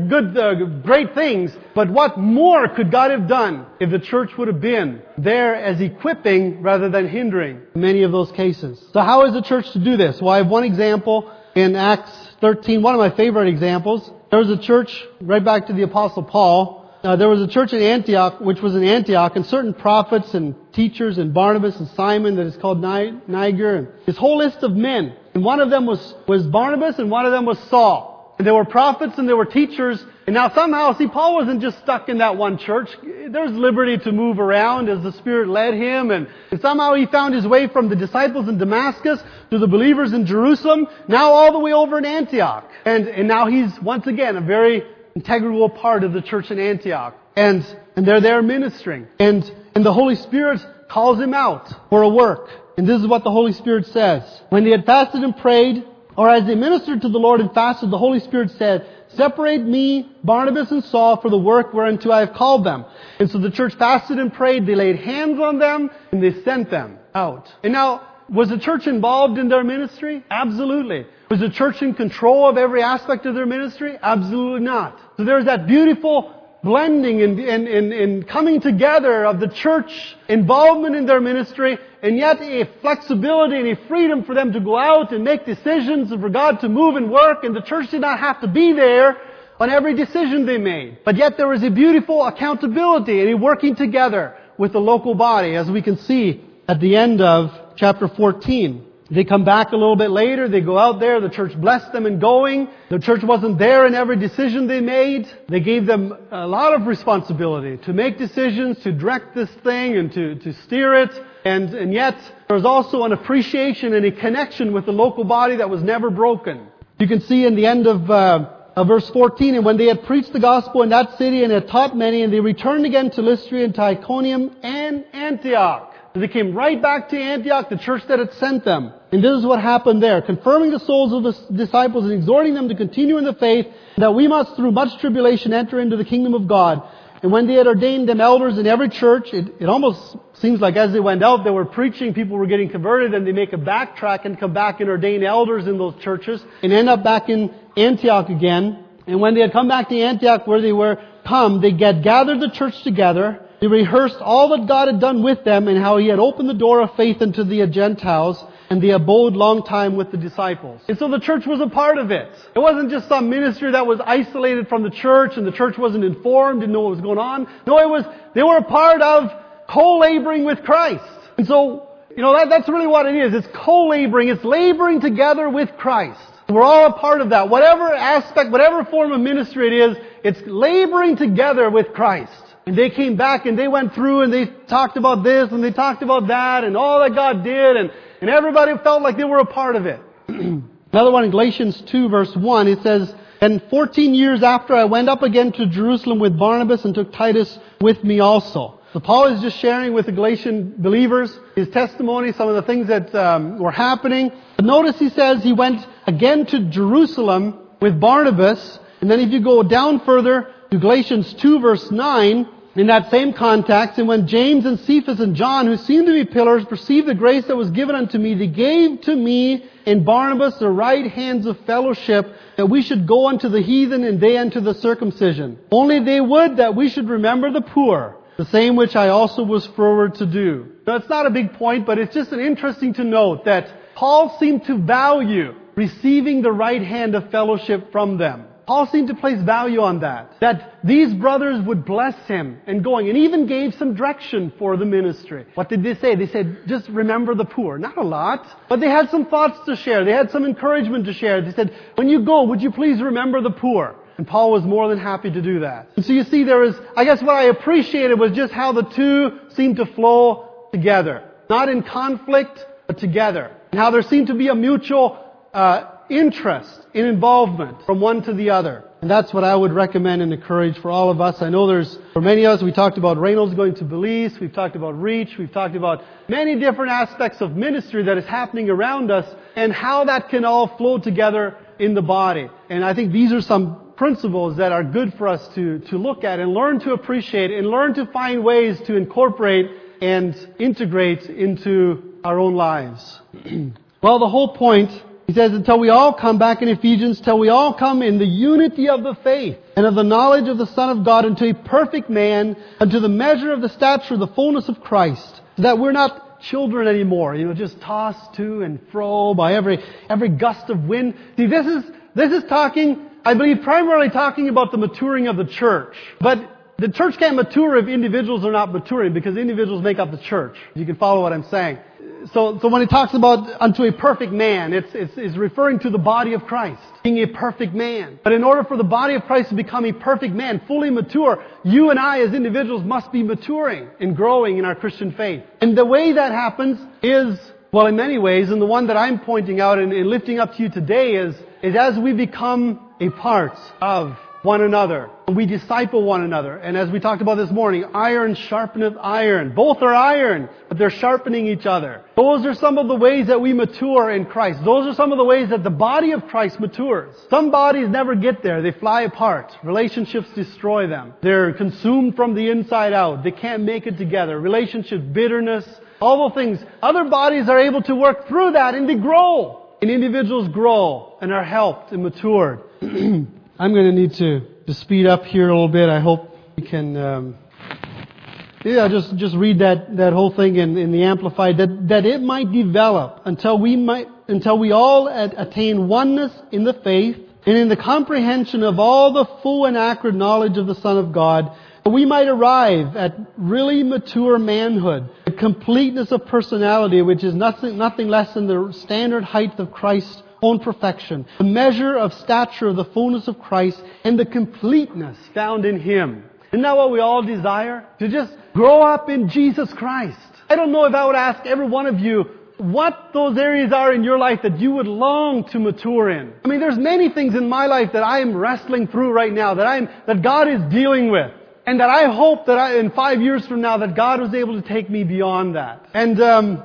great things, but what more could God have done if the church would have been there as equipping rather than hindering in many of those cases? So how is the church to do this? Well, I have one example in Acts 13, one of my favorite examples. There was a church, right back to the Apostle Paul. There was a church in Antioch, which was in Antioch, and certain prophets and teachers and Barnabas and Simon that is called Niger, and this whole list of men. And one of them was Barnabas and one of them was Saul. And there were prophets and there were teachers. And now somehow, see, Paul wasn't just stuck in that one church. There's liberty to move around as the Spirit led him. And somehow he found his way from the disciples in Damascus to the believers in Jerusalem, now all the way over in Antioch. And now he's once again a very integral part of the church in Antioch. And they're there ministering. And the Holy Spirit calls him out for a work. And this is what the Holy Spirit says. When they had fasted and prayed, or as they ministered to the Lord and fasted, the Holy Spirit said, "Separate me, Barnabas and Saul, for the work whereunto I have called them." And so the church fasted and prayed. They laid hands on them and they sent them out. And now, was the church involved in their ministry? Absolutely. Was the church in control of every aspect of their ministry? Absolutely not. So there's that beautiful blending and coming together of the church involvement in their ministry, and yet a flexibility and a freedom for them to go out and make decisions and for God to move and work, and the church did not have to be there on every decision they made. But yet there was a beautiful accountability and a working together with the local body, as we can see at the end of chapter 14. They come back a little bit later. They go out there. The church blessed them in going. The church wasn't there in every decision they made. They gave them a lot of responsibility to make decisions, to direct this thing and to steer it. And yet there was also an appreciation and a connection with the local body that was never broken. You can see in the end of verse 14, "And when they had preached the gospel in that city and had taught many, and they returned again to Lystra and to Iconium and Antioch." They came right back to Antioch, the church that had sent them. And this is what happened there. "Confirming the souls of the disciples and exhorting them to continue in the faith, that we must through much tribulation enter into the kingdom of God. And when they had ordained them elders in every church," it almost seems like as they went out, they were preaching, people were getting converted, and they make a backtrack and come back and ordain elders in those churches and end up back in Antioch again. "And when they had come back to Antioch where they were come, they had gathered the church together. They rehearsed all that God had done with them and how He had opened the door of faith unto the Gentiles, and they abode long time with the disciples." And so the church was a part of it. It wasn't just some ministry that was isolated from the church and the church wasn't informed, didn't know what was going on. No, they were a part of co-laboring with Christ. And so, that's really what it is. It's co-laboring. It's laboring together with Christ. We're all a part of that. Whatever aspect, whatever form of ministry it is, it's laboring together with Christ. And they came back and they went through and they talked about this and they talked about that and all that God did, and everybody felt like they were a part of it. Another one in Galatians 2 verse 1, it says, "And 14 years after I went up again to Jerusalem with Barnabas and took Titus with me also." So Paul is just sharing with the Galatian believers his testimony, some of the things that were happening. But notice he says he went again to Jerusalem with Barnabas. And then if you go down further to Galatians 2 verse 9, in that same context, and when James and Cephas and John, who seemed to be pillars, perceived the grace that was given unto me, they gave to me and Barnabas the right hands of fellowship, that we should go unto the heathen and they unto the circumcision. Only they would that we should remember the poor, the same which I also was forward to do. Now, it's not a big point, but it's just interesting to note that Paul seemed to value receiving the right hand of fellowship from them. Paul seemed to place value on that. That these brothers would bless him and going, and even gave some direction for the ministry. What did they say? They said, just remember the poor. Not a lot, but they had some thoughts to share. They had some encouragement to share. They said, when you go, would you please remember the poor? And Paul was more than happy to do that. And so you see, I guess what I appreciated was just how the two seemed to flow together. Not in conflict, but together. And how there seemed to be a mutual interest in involvement from one to the other. And that's what I would recommend and encourage for all of us. I know for many of us, we talked about Reynolds going to Belize, we've talked about Reach, we've talked about many different aspects of ministry that is happening around us and how that can all flow together in the body. And I think these are some principles that are good for us to look at and learn to appreciate and learn to find ways to incorporate and integrate into our own lives. Well, the whole point, he says, until we all come, back in Ephesians, till we all come in the unity of the faith and of the knowledge of the Son of God, unto a perfect man, unto the measure of the stature of the fullness of Christ, so that we're not children anymore, just tossed to and fro by every gust of wind. See, this is talking, I believe, primarily talking about the maturing of the church. But the church can't mature if individuals are not maturing, because individuals make up the church. You can follow what I'm saying. So when it talks about unto a perfect man, it's referring to the body of Christ, being a perfect man. But in order for the body of Christ to become a perfect man, fully mature, you and I as individuals must be maturing and growing in our Christian faith. And the way that happens is, well, in many ways, and the one that I'm pointing out and lifting up to you today is as we become a part of one another. We disciple one another. And as we talked about this morning, iron sharpeneth iron. Both are iron, but they're sharpening each other. Those are some of the ways that we mature in Christ. Those are some of the ways that the body of Christ matures. Some bodies never get there. They fly apart. Relationships destroy them. They're consumed from the inside out. They can't make it together. Relationships, bitterness, all those things. Other bodies are able to work through that and they grow. And individuals grow and are helped and matured. I'm going to need to speed up here a little bit. I hope we can, just read that whole thing in the Amplified, that it might develop until we all attain oneness in the faith and in the comprehension of all the full and accurate knowledge of the Son of God, that we might arrive at really mature manhood, the completeness of personality, which is nothing less than the standard height of Christ's own perfection, the measure of stature of the fullness of Christ, and the completeness found in Him. Isn't that what we all desire? To just grow up in Jesus Christ. I don't know if I would ask every one of you what those areas are in your life that you would long to mature in. I mean, there's many things in my life that I am wrestling through right now, that God is dealing with. And that I hope that in 5 years from now that God was able to take me beyond that. And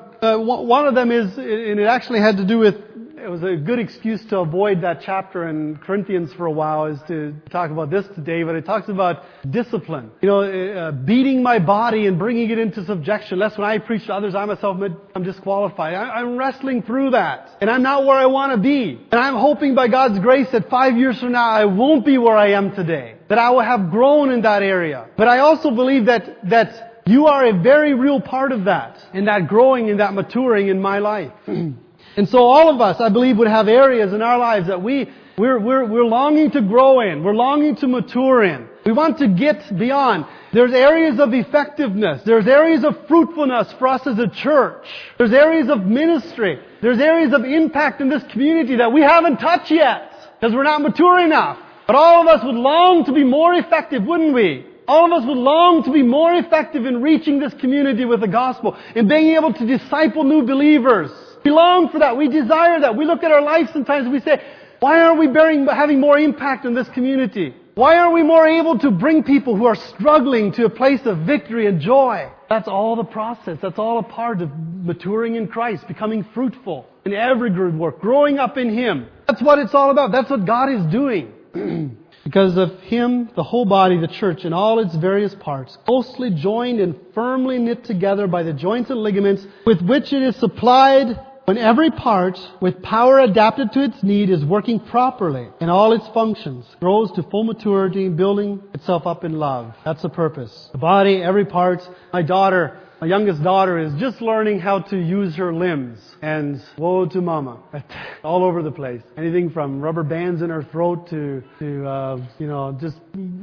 one of them is, and it actually had to do with, it was a good excuse to avoid that chapter in Corinthians for a while, is to talk about this today, but it talks about discipline. Beating my body and bringing it into subjection, lest when I preach to others, I myself am disqualified. I'm wrestling through that. And I'm not where I want to be. And I'm hoping by God's grace that 5 years from now, I won't be where I am today. That I will have grown in that area. But I also believe that you are a very real part of that, in that growing and that maturing in my life. And so all of us, I believe, would have areas in our lives that we're longing to grow in. We're longing to mature in. We want to get beyond. There's areas of effectiveness. There's areas of fruitfulness for us as a church. There's areas of ministry. There's areas of impact in this community that we haven't touched yet because we're not mature enough. But all of us would long to be more effective, wouldn't we? All of us would long to be more effective in reaching this community with the gospel and being able to disciple new believers. We long for that. We desire that. We look at our life sometimes and we say, why aren't we having more impact in this community? Why aren't we more able to bring people who are struggling to a place of victory and joy? That's all the process. That's all a part of maturing in Christ, becoming fruitful in every good work, growing up in Him. That's what it's all about. That's what God is doing. Because of Him, the whole body, the church, in all its various parts, closely joined and firmly knit together by the joints and ligaments with which it is supplied, when every part, with power adapted to its need, is working properly in all its functions, grows to full maturity, building itself up in love. That's the purpose. The body, every part. My youngest daughter is just learning how to use her limbs. And woe to mama. All over the place. Anything from rubber bands in her throat to just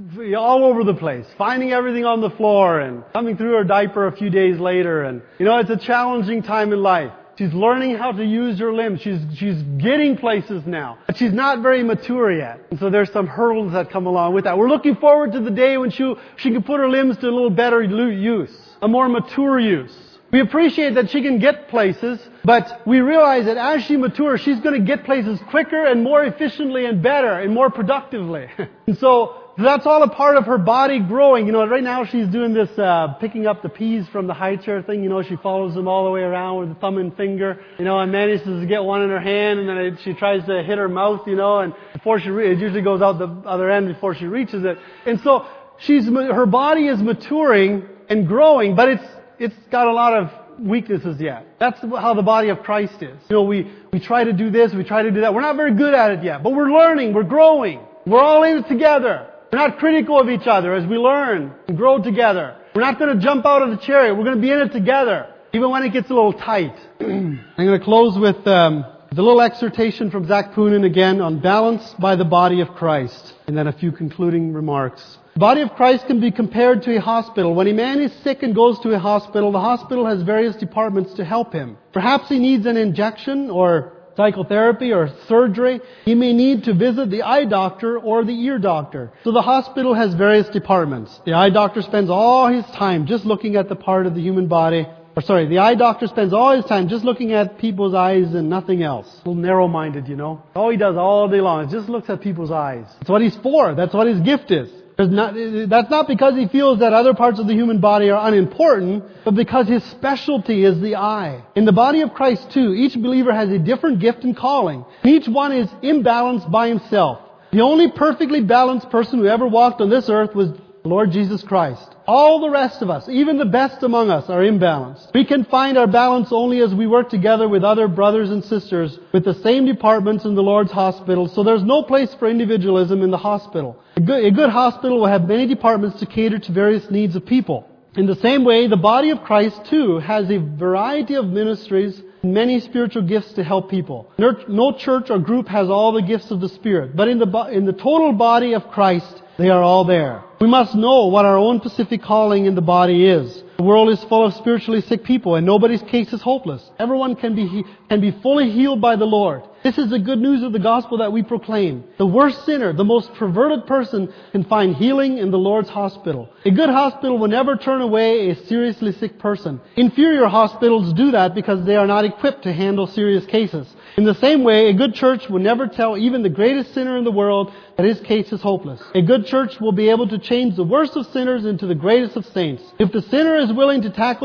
all over the place. Finding everything on the floor and coming through her diaper a few days later. And, it's a challenging time in life. She's learning how to use her limbs. She's getting places now. But she's not very mature yet. And so there's some hurdles that come along with that. We're looking forward to the day when she can put her limbs to a little better use. A more mature use. We appreciate that she can get places, but we realize that as she matures, she's going to get places quicker and more efficiently and better and more productively. And so that's all a part of her body growing. Right now she's doing this picking up the peas from the high chair thing. She follows them all the way around with the thumb and finger. And manages to get one in her hand, and then she tries to hit her mouth. And before it usually goes out the other end before she reaches it. And so her body is maturing and growing, but it's got a lot of weaknesses yet. That's how the body of Christ is. We try to do this, we try to do that. We're not very good at it yet, but we're learning, we're growing. We're all in it together. We're not critical of each other as we learn and grow together. We're not going to jump out of the chariot. We're going to be in it together, even when it gets a little tight. I'm going to close with the little exhortation from Zach Poonen again on balance by the body of Christ, and then a few concluding remarks. The body of Christ can be compared to a hospital. When a man is sick and goes to a hospital, the hospital has various departments to help him. Perhaps he needs an injection or psychotherapy or surgery. He may need to visit the eye doctor or the ear doctor. So the hospital has various departments. The eye doctor spends all his time just looking at the part of the human body. The eye doctor spends all his time just looking at people's eyes and nothing else. A little narrow-minded, All he does all day long is just looks at people's eyes. That's what he's for. That's what his gift is. That's not because he feels that other parts of the human body are unimportant, but because his specialty is the eye. In the body of Christ too, each believer has a different gift and calling. Each one is imbalanced by himself. The only perfectly balanced person who ever walked on this earth was the Lord Jesus Christ. All the rest of us, even the best among us, are imbalanced. We can find our balance only as we work together with other brothers and sisters with the same departments in the Lord's hospital, so there's no place for individualism in the hospital. A good hospital will have many departments to cater to various needs of people. In the same way, the body of Christ, too, has a variety of ministries and many spiritual gifts to help people. No church or group has all the gifts of the Spirit, but in the total body of Christ, they are all there. We must know what our own specific calling in the body is. The world is full of spiritually sick people, and nobody's case is hopeless. Everyone can be fully healed by the Lord. This is the good news of the gospel that we proclaim. The worst sinner, the most perverted person, can find healing in the Lord's hospital. A good hospital will never turn away a seriously sick person. Inferior hospitals do that because they are not equipped to handle serious cases. In the same way, a good church will never tell even the greatest sinner in the world that his case is hopeless. A good church will be able to change the worst of sinners into the greatest of saints. If the sinner is willing to take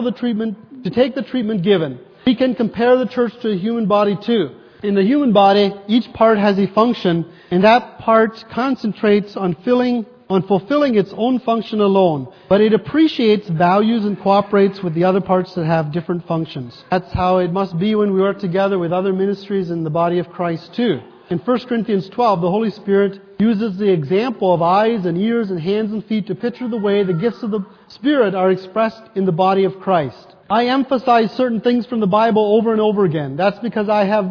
the treatment given, he can compare the church to a human body too. In the human body, each part has a function, and that part concentrates on fulfilling its own function alone. But it appreciates, values, and cooperates with the other parts that have different functions. That's how it must be when we work together with other ministries in the body of Christ too. In 1 Corinthians 12, the Holy Spirit uses the example of eyes and ears and hands and feet to picture the way the gifts of the Spirit are expressed in the body of Christ. I emphasize certain things from the Bible over and over again. That's because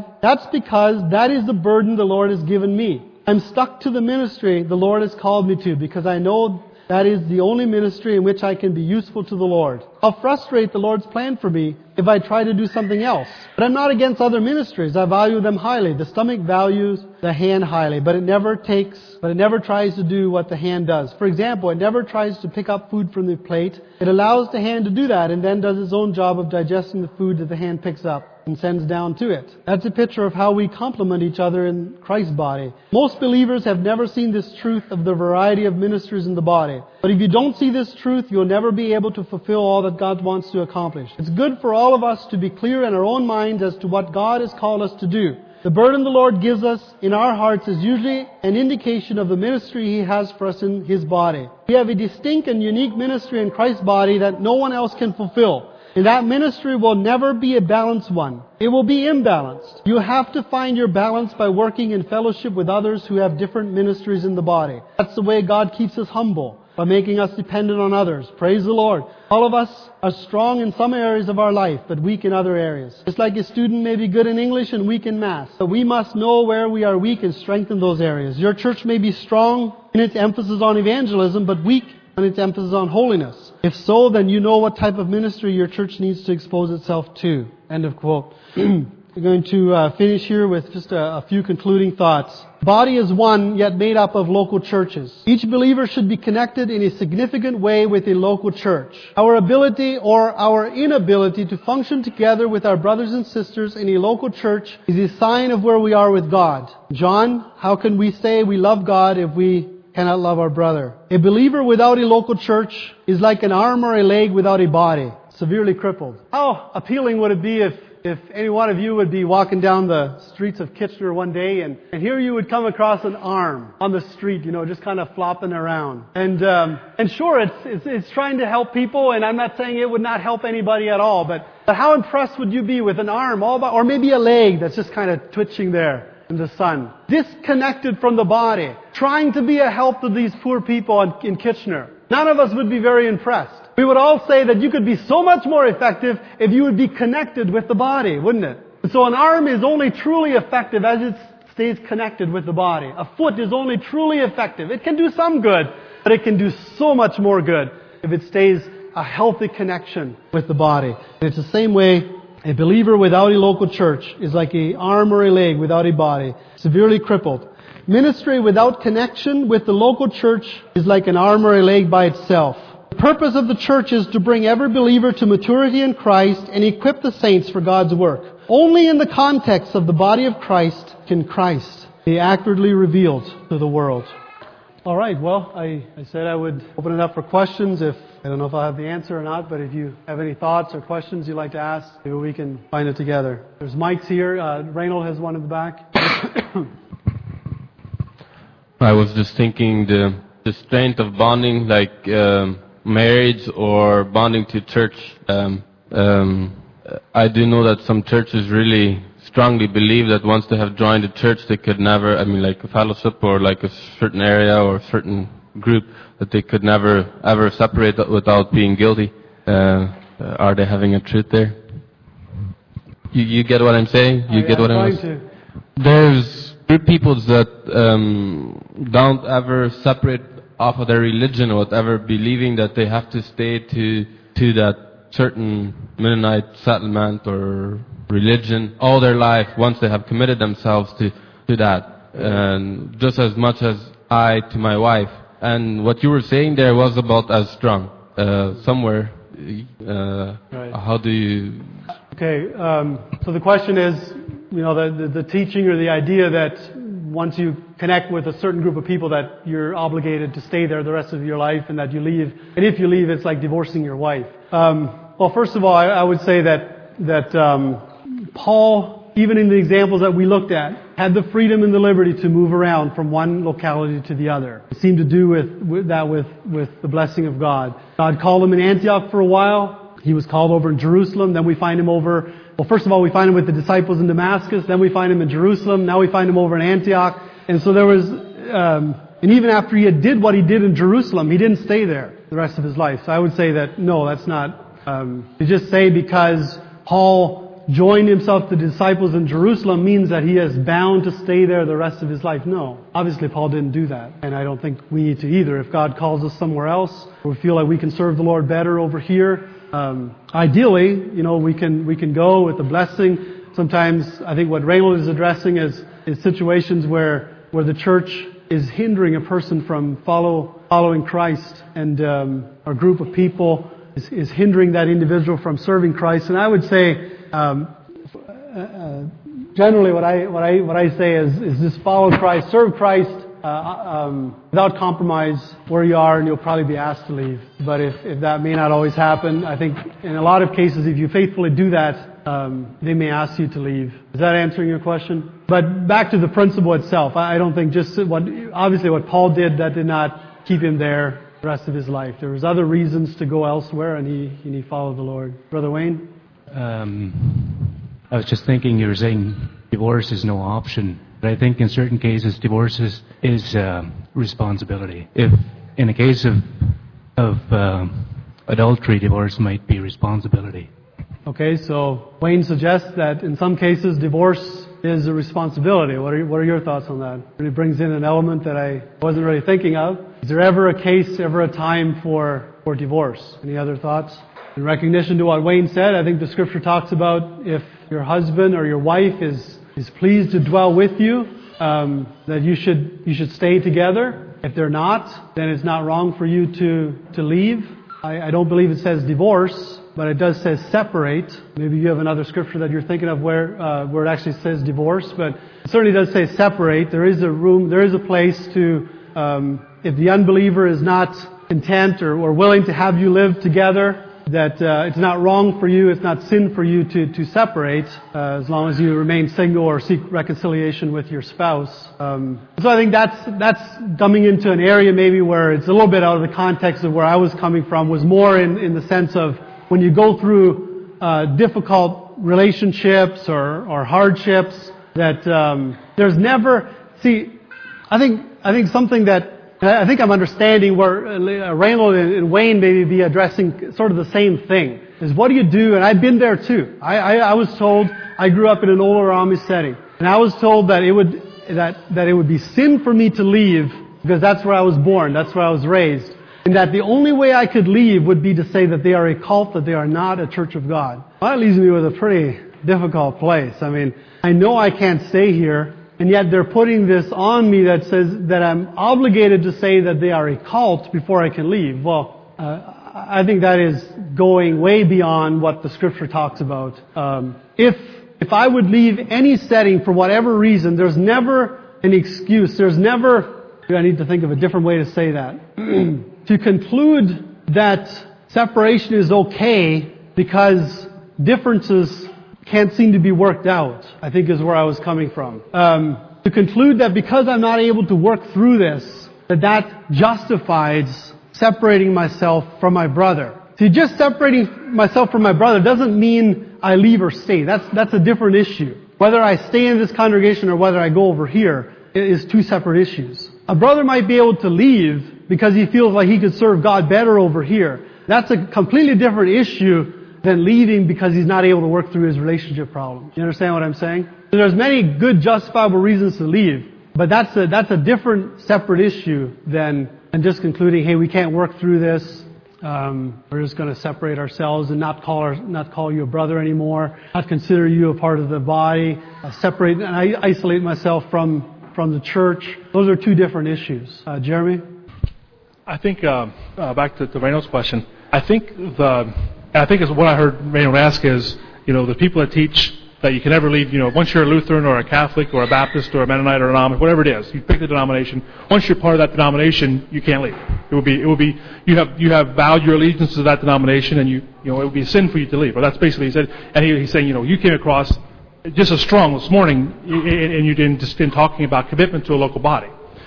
that is the burden the Lord has given me. I'm stuck to the ministry the Lord has called me to because I know that is the only ministry in which I can be useful to the Lord. I'll frustrate the Lord's plan for me if I try to do something else. But I'm not against other ministries. I value them highly. The stomach values the hand highly, but it never tries to do what the hand does. For example, it never tries to pick up food from the plate. It allows the hand to do that and then does its own job of digesting the food that the hand picks up and sends down to it. That's a picture of how we complement each other in Christ's body. Most believers have never seen this truth of the variety of ministries in the body. But if you don't see this truth, you'll never be able to fulfill all that God wants to accomplish. It's good for all of us to be clear in our own minds as to what God has called us to do. The burden the Lord gives us in our hearts is usually an indication of the ministry He has for us in His body. We have a distinct and unique ministry in Christ's body that no one else can fulfill. And that ministry will never be a balanced one. It will be imbalanced. You have to find your balance by working in fellowship with others who have different ministries in the body. That's the way God keeps us humble, by making us dependent on others. Praise the Lord. All of us are strong in some areas of our life, but weak in other areas. Just like a student may be good in English and weak in math. But we must know where we are weak and strengthen those areas. Your church may be strong in its emphasis on evangelism, but weak in its emphasis on holiness. If so, then you know what type of ministry your church needs to expose itself to. End of quote. We're going to finish here with just a few concluding thoughts. Body is one, yet made up of local churches. Each believer should be connected in a significant way with a local church. Our ability or our inability to function together with our brothers and sisters in a local church is a sign of where we are with God. John, how can we say we love God if we cannot love our brother? A believer without a local church is like an arm or a leg without a body, severely crippled. How appealing would it be if any one of you would be walking down the streets of Kitchener one day and here you would come across an arm on the street, just kind of flopping around. And sure, it's trying to help people, and I'm not saying it would not help anybody at all, but how impressed would you be with an arm or maybe a leg that's just kind of twitching there in the sun, disconnected from the body, trying to be a help to these poor people in Kitchener? None of us would be very impressed. We would all say that you could be so much more effective if you would be connected with the body, wouldn't it? And so an arm is only truly effective as it stays connected with the body. A foot is only truly effective. It can do some good, but it can do so much more good if it stays a healthy connection with the body. And it's the same way a believer without a local church is like an arm or a leg without a body, severely crippled. Ministry without connection with the local church is like an arm or a leg by itself. The purpose of the church is to bring every believer to maturity in Christ and equip the saints for God's work. Only in the context of the body of Christ can Christ be accurately revealed to the world. All right, well, I said I would open it up for questions. I don't know if I'll have the answer or not, but if you have any thoughts or questions you'd like to ask, maybe we can find it together. There's mics here. Reynold has one in the back. I was just thinking the strength of bonding, like marriage or bonding to church. I do know that some churches really strongly believe that once they have joined a church, they could never, like a fellowship or like a certain area or a certain group, that they could never ever separate without being guilty. Are they having a truth there? You get what I'm saying? You get what I'm saying? There's people that don't ever separate off of their religion or whatever, believing that they have to stay to that certain Mennonite settlement or religion all their life once they have committed themselves to that. And just as much as I to my wife. And what you were saying there was about as strong. Somewhere, right. How do you... Okay, so the question is, the teaching or the idea that once you connect with a certain group of people that you're obligated to stay there the rest of your life, and that you leave. And if you leave, it's like divorcing your wife. Well, first of all, I would say that Paul, even in the examples that we looked at, had the freedom and the liberty to move around from one locality to the other. It seemed to do with the blessing of God. God called him in Antioch for a while. He was called over in Jerusalem. Then we find him over... Well, first of all, we find him with the disciples in Damascus. Then we find him in Jerusalem. Now we find him over in Antioch. And so there was... and even after he did what he did in Jerusalem, he didn't stay there the rest of his life. So I would say that, no, that's not... to just say because Paul joined himself to the disciples in Jerusalem means that he is bound to stay there the rest of his life. No. Obviously, Paul didn't do that. And I don't think we need to either. If God calls us somewhere else, or we feel like we can serve the Lord better over here, ideally, we can go with the blessing. Sometimes I think what Reynold is addressing is situations where the church is hindering a person from following Christ, and a group of people is hindering that individual from serving Christ. And I would say, generally what I say is just follow Christ, serve Christ, without compromise where you are, and you'll probably be asked to leave. But if that may not always happen, I think in a lot of cases, if you faithfully do that, they may ask you to leave. Is that answering your question? But back to the principle itself, I don't think just obviously what Paul did, that did not keep him there the rest of his life. There was other reasons to go elsewhere, and he followed the Lord. Brother Wayne? I was just thinking, you were saying divorce is no option. But I think in certain cases, divorce is responsibility. If in a case of adultery, divorce might be responsibility. Okay, so Wayne suggests that in some cases, divorce is a responsibility. What are your thoughts on that? It brings in an element that I wasn't really thinking of. Is there ever a case, ever a time for divorce? Any other thoughts? In recognition to what Wayne said, I think the Scripture talks about if your husband or your wife is pleased to dwell with you, that you should stay together. If they're not, then it's not wrong for you to leave. I don't believe it says divorce, but it does say separate. Maybe you have another scripture that you're thinking of where it actually says divorce, but it certainly does say separate. There is a place to, if the unbeliever is not content or willing to have you live together, that it's not wrong for you, it's not sin for you to separate, as long as you remain single or seek reconciliation with your spouse. So I think that's coming into an area maybe where it's a little bit out of the context of where I was coming from, was more in the sense of when you go through difficult relationships or hardships, that there's never... See, I think something that I think I'm understanding where Reynold and Wayne may be addressing sort of the same thing, is what do you do? And I've been there too. I was told, I grew up in an older Amish setting, and I was told that it would be sin for me to leave because that's where I was born, that's where I was raised, and that the only way I could leave would be to say that they are a cult, that they are not a church of God. Well, that leaves me with a pretty difficult place. I mean, I know I can't stay here, and yet they're putting this on me that says that I'm obligated to say that they are a cult before I can leave. Well, I think that is going way beyond what the Scripture talks about. If I would leave any setting for whatever reason, there's never an excuse. There's never... I need to think of a different way to say that. To conclude that separation is okay because differences can't seem to be worked out, I think is where I was coming from. To conclude that because I'm not able to work through this, that justifies separating myself from my brother. See, just separating myself from my brother doesn't mean I leave or stay. That's a different issue. Whether I stay in this congregation or whether I go over here is two separate issues. A brother might be able to leave because he feels like he could serve God better over here. That's a completely different issue than leaving because he's not able to work through his relationship problem. You understand what I'm saying? There's many good justifiable reasons to leave, but that's a different separate issue than just concluding, hey, we can't work through this. We're just going to separate ourselves and not call you a brother anymore, not consider you a part of the body, separate and isolate myself from the church. Those are two different issues. Jeremy? I think, back to Reynold's question, I think is what I heard Reynold ask is, the people that teach that you can never leave, once you're a Lutheran or a Catholic or a Baptist or a Mennonite or an Amish, whatever it is, you pick the denomination. Once you're part of that denomination, you can't leave. It would be you have vowed your allegiance to that denomination, and it would be a sin for you to leave. Or that's basically he said. And he's saying, you came across just as strong this morning, and you didn't talking about commitment to a local body,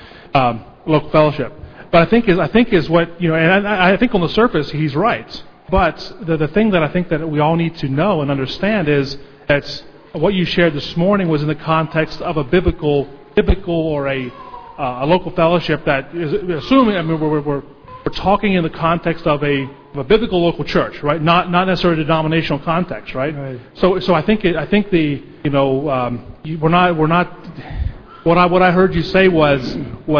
local fellowship. But I think is what and I think on the surface he's right. But the thing that I think that we all need to know and understand is that what you shared this morning was in the context of a biblical or a local fellowship that is assuming. I mean, we're talking in the context of a biblical local church, right? Not necessarily a denominational context, right? Right. So I think the we're not. What I heard you say was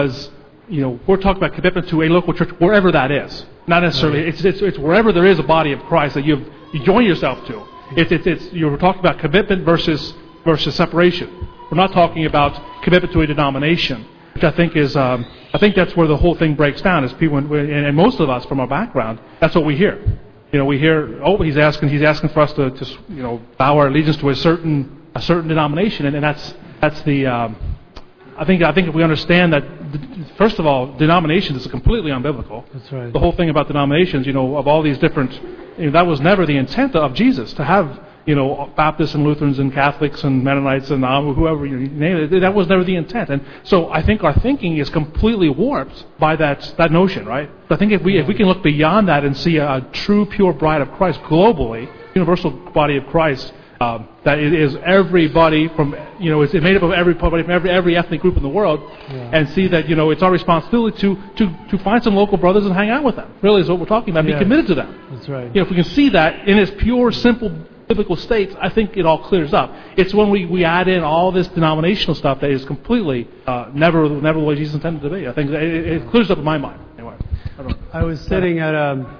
we're talking about commitment to a local church wherever that is. Not necessarily. Right. It's wherever there is a body of Christ that you join yourself to. You're talking about commitment versus separation. We're not talking about commitment to a denomination, which I think is. I think that's where the whole thing breaks down. Is people and most of us from our background, that's what we hear. We hear, he's asking for us to bow our allegiance to a certain denomination, and that's the. I think if we understand that first of all, denominations is completely unbiblical. That's right. The whole thing about denominations, of all these different, that was never the intent of Jesus, to have, Baptists and Lutherans and Catholics and Mennonites and whoever you name it. That was never the intent. And so I think our thinking is completely warped by that notion, right? I think if we can look beyond that and see a true, pure bride of Christ globally, universal body of Christ, that it is everybody from, it's made up of everybody from every ethnic group in the world, and see that, it's our responsibility to find some local brothers and hang out with them. Really is what we're talking about. Be committed to them. That's right. If we can see that in its pure, simple, biblical states, I think it all clears up. It's when we add in all this denominational stuff that is completely never the way Jesus intended to be. I think it clears up in my mind. Anyway, I was sitting at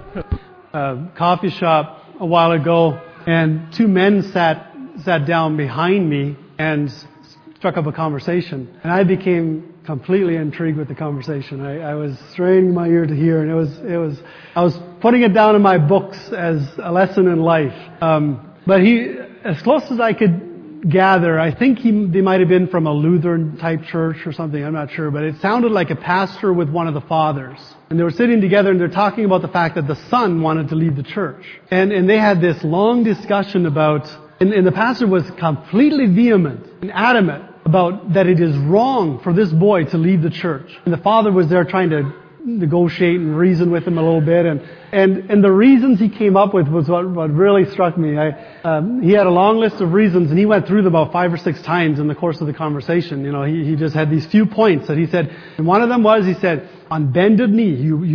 a coffee shop a while ago, and two men sat down behind me and struck up a conversation. And I became completely intrigued with the conversation. I was straining my ear to hear, and I was putting it down in my books as a lesson in life. But as close as I could gather, I think they might have been from a Lutheran type church or something, I'm not sure, but it sounded like a pastor with one of the fathers. And they were sitting together and they're talking about the fact that the son wanted to leave the church. And they had this long discussion about, and the pastor was completely vehement and adamant about that it is wrong for this boy to leave the church. And the father was there trying to negotiate and reason with him a little bit, and the reasons he came up with was what really struck me. He had a long list of reasons, and he went through them about 5 or 6 times in the course of the conversation. He just had these few points that he said, and one of them was, he said, on bended knee,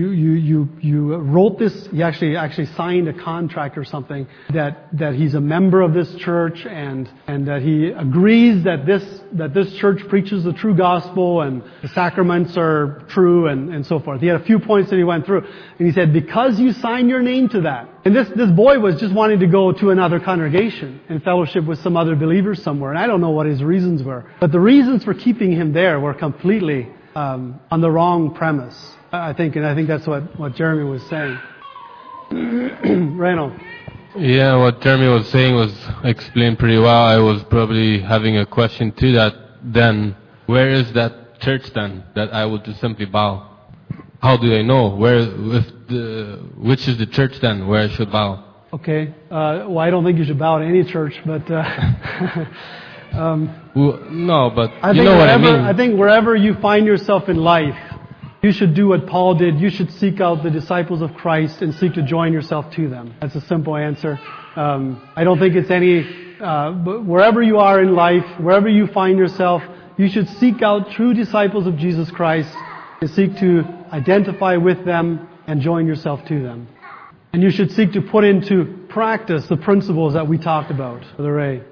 you wrote this. He actually signed a contract or something that he's a member of this church and that he agrees that this church preaches the true gospel and the sacraments are true and so forth. He had a few points that he went through, and he said, because you signed your name to that. And this boy was just wanting to go to another congregation and fellowship with some other believers somewhere, and I don't know what his reasons were, but the reasons for keeping him there were completely on the wrong premise, I think, and I think that's what Jeremy was saying. Reno. Yeah, what Jeremy was saying was explained pretty well. I was probably having a question to that. Then, where is that church then that I would just simply bow? How do I know which is the church then where I should bow? Okay. Well, I don't think you should bow to any church, but. No, but you know what I mean. I think wherever you find yourself in life, you should do what Paul did. You should seek out the disciples of Christ and seek to join yourself to them. That's a simple answer. I don't think it's any. But wherever you are in life, wherever you find yourself, you should seek out true disciples of Jesus Christ and seek to identify with them and join yourself to them. And you should seek to put into practice the principles that we talked about. Brother Ray.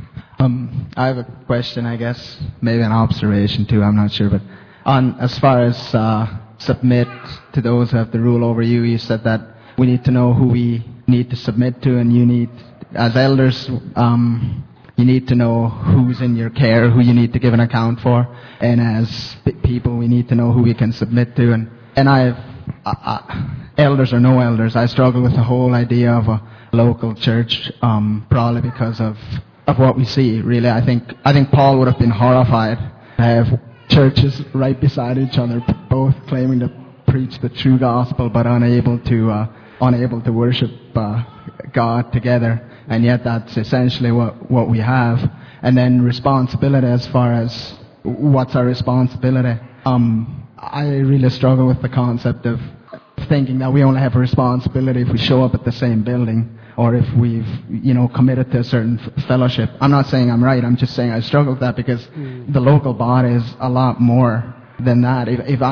I have a question, I guess, maybe an observation too, I'm not sure, but as far as submit to those who have the rule over you, you said that we need to know who we need to submit to, and you need, as elders, you need to know who's in your care, who you need to give an account for, and as people, we need to know who we can submit to, and elders or no elders, I struggle with the whole idea of a local church, probably because of what we see, really. I think Paul would have been horrified to have churches right beside each other, both claiming to preach the true gospel, but unable to worship God together. And yet that's essentially what we have. And then responsibility, as far as what's our responsibility. I really struggle with the concept of thinking that we only have a responsibility if we show up at the same building, or if we've, committed to a certain fellowship. I'm not saying I'm right. I'm just saying I struggle with that because the local body is a lot more than that. If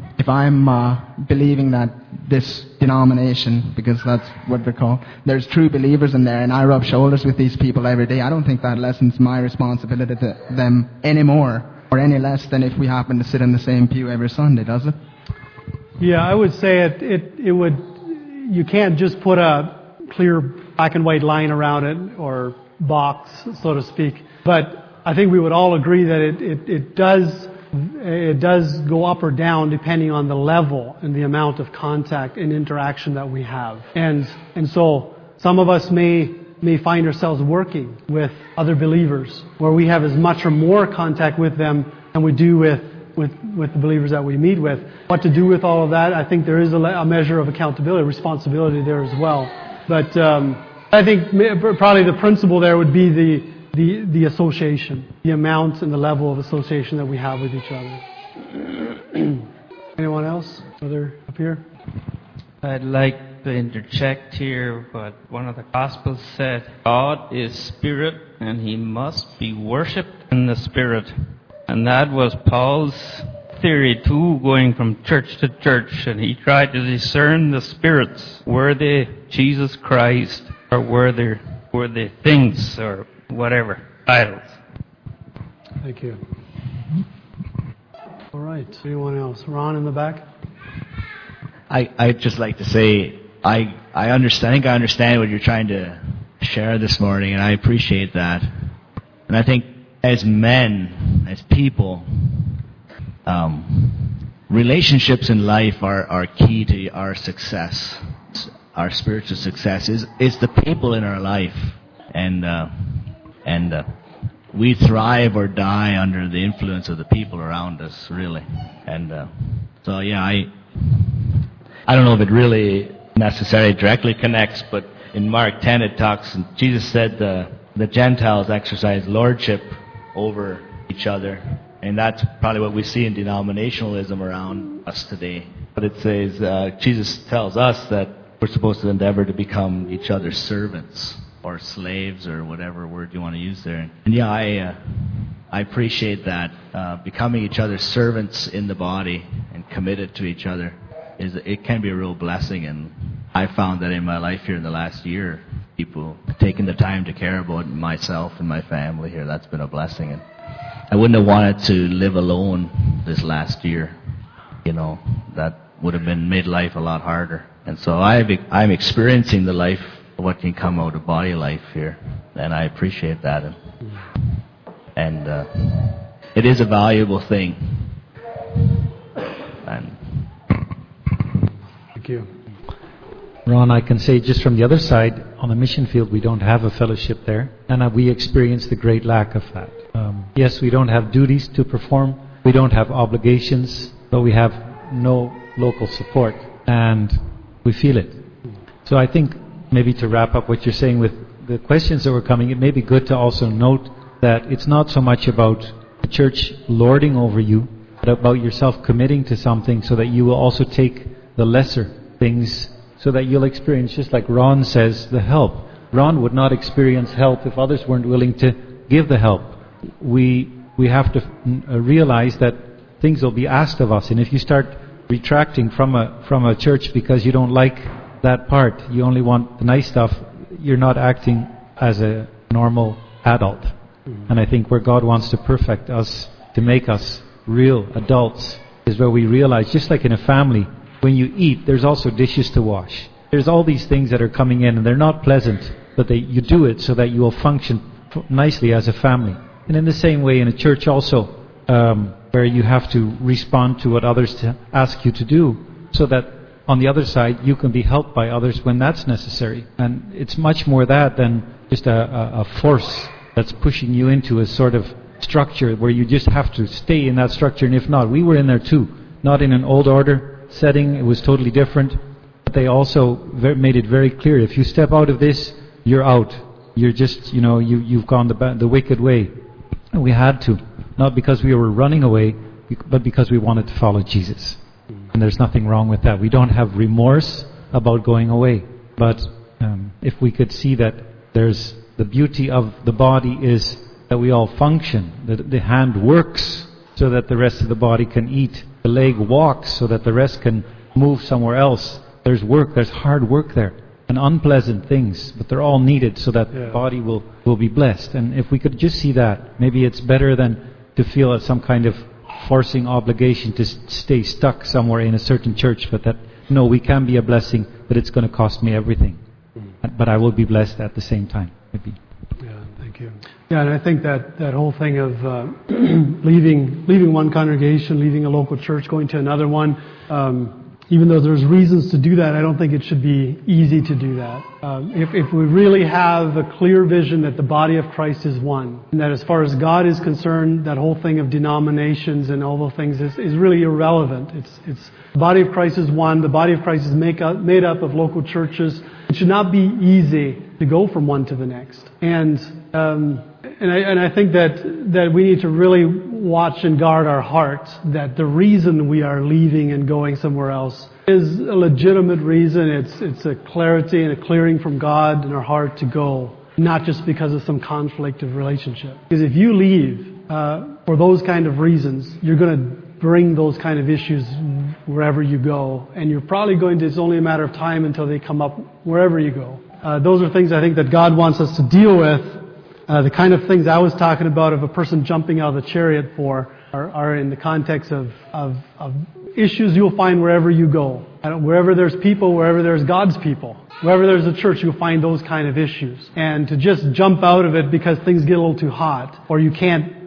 I'm believing that this denomination, because that's what they're called, there's true believers in there, and I rub shoulders with these people every day, I don't think that lessens my responsibility to them any more or any less than if we happen to sit in the same pew every Sunday, does it? Yeah, I would say it would. You can't just put a clear black and white line around it or box, so to speak. But I think we would all agree that it does go up or down depending on the level and the amount of contact and interaction that we have. And so some of us may find ourselves working with other believers where we have as much or more contact with them than we do with with the believers that we meet with. What to do with all of that, I think there is a measure of accountability, responsibility there as well. But I think probably the principle there would be the association, the amount and the level of association that we have with each other. Anyone else? Other up here? I'd like to interject here what one of the Gospels said. God is spirit, and he must be worshipped in the spirit. And that was Paul's theory too, going from church to church, and he tried to discern the spirits. Were they Jesus Christ, or were they things, or whatever, idols? Thank you. All right. Anyone else? Ron in the back? I'd just like to say, I think I understand what you're trying to share this morning, and I appreciate that. And I think as men, as people, relationships in life are key to our success. Our spiritual success is the people in our life, and we thrive or die under the influence of the people around us, really. And so, yeah, I don't know if it really necessarily directly connects, but in Mark 10 it talks, and Jesus said the Gentiles exercise lordship over each other, and that's probably what we see in denominationalism around us today. But it says, Jesus tells us that we're supposed to endeavor to become each other's servants, or slaves, or whatever word you want to use there. And yeah, I appreciate that. Becoming each other's servants in the body and committed to each other, it can be a real blessing. And I found that in my life here in the last year, people taking the time to care about myself and my family here, that's been a blessing. And I wouldn't have wanted to live alone this last year. You know, that would have made life a lot harder. And so I'm experiencing the life, what can come out of body life here, and I appreciate that. And it is a valuable thing. And thank you. Ron, I can say just from the other side, on the mission field, we don't have a fellowship there, and we experience the great lack of that. Yes, we don't have duties to perform, we don't have obligations, but we have no local support, and we feel it. So I think, maybe to wrap up what you're saying with the questions that were coming, it may be good to also note that it's not so much about the church lording over you, but about yourself committing to something so that you will also take the lesser things, so that you'll experience, just like Ron says, the help. Ron would not experience help if others weren't willing to give the help. We have to realize that things will be asked of us, and if you start retracting from a church because you don't like that part, you only want the nice stuff, you're not acting as a normal adult. And I think where God wants to perfect us, to make us real adults, is where we realize, just like in a family, when you eat, there's also dishes to wash. There's all these things that are coming in, and they're not pleasant, but you do it so that you will function nicely as a family. And in the same way in a church also, where you have to respond to what others ask you to do, so that on the other side you can be helped by others when that's necessary. And it's much more that than just a force that's pushing you into a sort of structure where you just have to stay in that structure. And if not, we were in there too, not in an old order setting, it was totally different. But they also made it very clear, if you step out of this, you're out. You're just, you've gone the wicked way. And we had to, not because we were running away, but because we wanted to follow Jesus. And there's nothing wrong with that. We don't have remorse about going away. But if we could see that there's the beauty of the body is that we all function. The hand works so that the rest of the body can eat. The leg walks so that the rest can move somewhere else. There's work, there's hard work there. And unpleasant things, but they're all needed so that the body will be blessed. And if we could just see that, maybe it's better than to feel some kind of forcing obligation to stay stuck somewhere in a certain church, but that, no, we can be a blessing, but it's going to cost me everything. But I will be blessed at the same time. Maybe. Yeah, thank you. Yeah, and I think that whole thing of leaving one congregation, leaving a local church, going to another one, even though there's reasons to do that, I don't think it should be easy to do that. If we really have a clear vision that the body of Christ is one, and that as far as God is concerned, that whole thing of denominations and all those things is really irrelevant. It's the body of Christ is one. The body of Christ is made up of local churches. It should not be easy to go from one to the next. And I think that we need to really watch and guard our hearts, that the reason we are leaving and going somewhere else is a legitimate reason. It's a clarity and a clearing from God in our heart to go, not just because of some conflict of relationship. Because if you leave for those kind of reasons, you're going to bring those kind of issues wherever you go, and you're probably it's only a matter of time until they come up wherever you go. Those are things I think that God wants us to deal with. The kind of things I was talking about of a person jumping out of the chariot for are in the context of issues you'll find wherever you go. Wherever there's people, wherever there's God's people, wherever there's a church, you'll find those kind of issues. And to just jump out of it because things get a little too hot, or you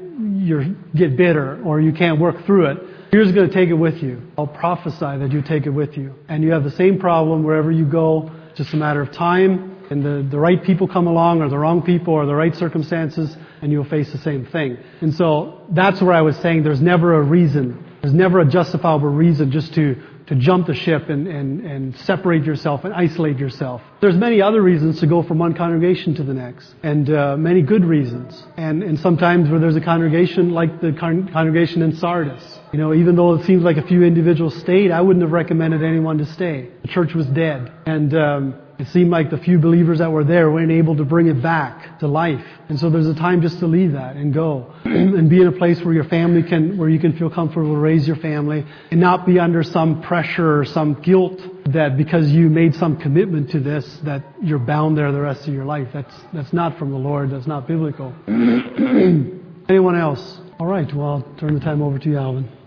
get bitter, or you can't work through it, you're just going to take it with you. I'll prophesy that you take it with you. And you have the same problem wherever you go. It's just a matter of time. And the right people come along, or the wrong people, or the right circumstances, and you'll face the same thing. And so that's where I was saying there's never a reason, there's never a justifiable reason just to jump the ship and separate yourself and isolate yourself. There's many other reasons to go from one congregation to the next, and many good reasons. And sometimes where there's a congregation like the congregation in Sardis, even though it seems like a few individuals stayed, I wouldn't have recommended anyone to stay. The church was dead. And it seemed like the few believers that were there weren't able to bring it back to life. And so there's a time just to leave that and go and be in a place where where you can feel comfortable to raise your family and not be under some pressure or some guilt that because you made some commitment to this, that you're bound there the rest of your life. That's not from the Lord. That's not biblical. Anyone else? All right. Well, I'll turn the time over to you, Alvin.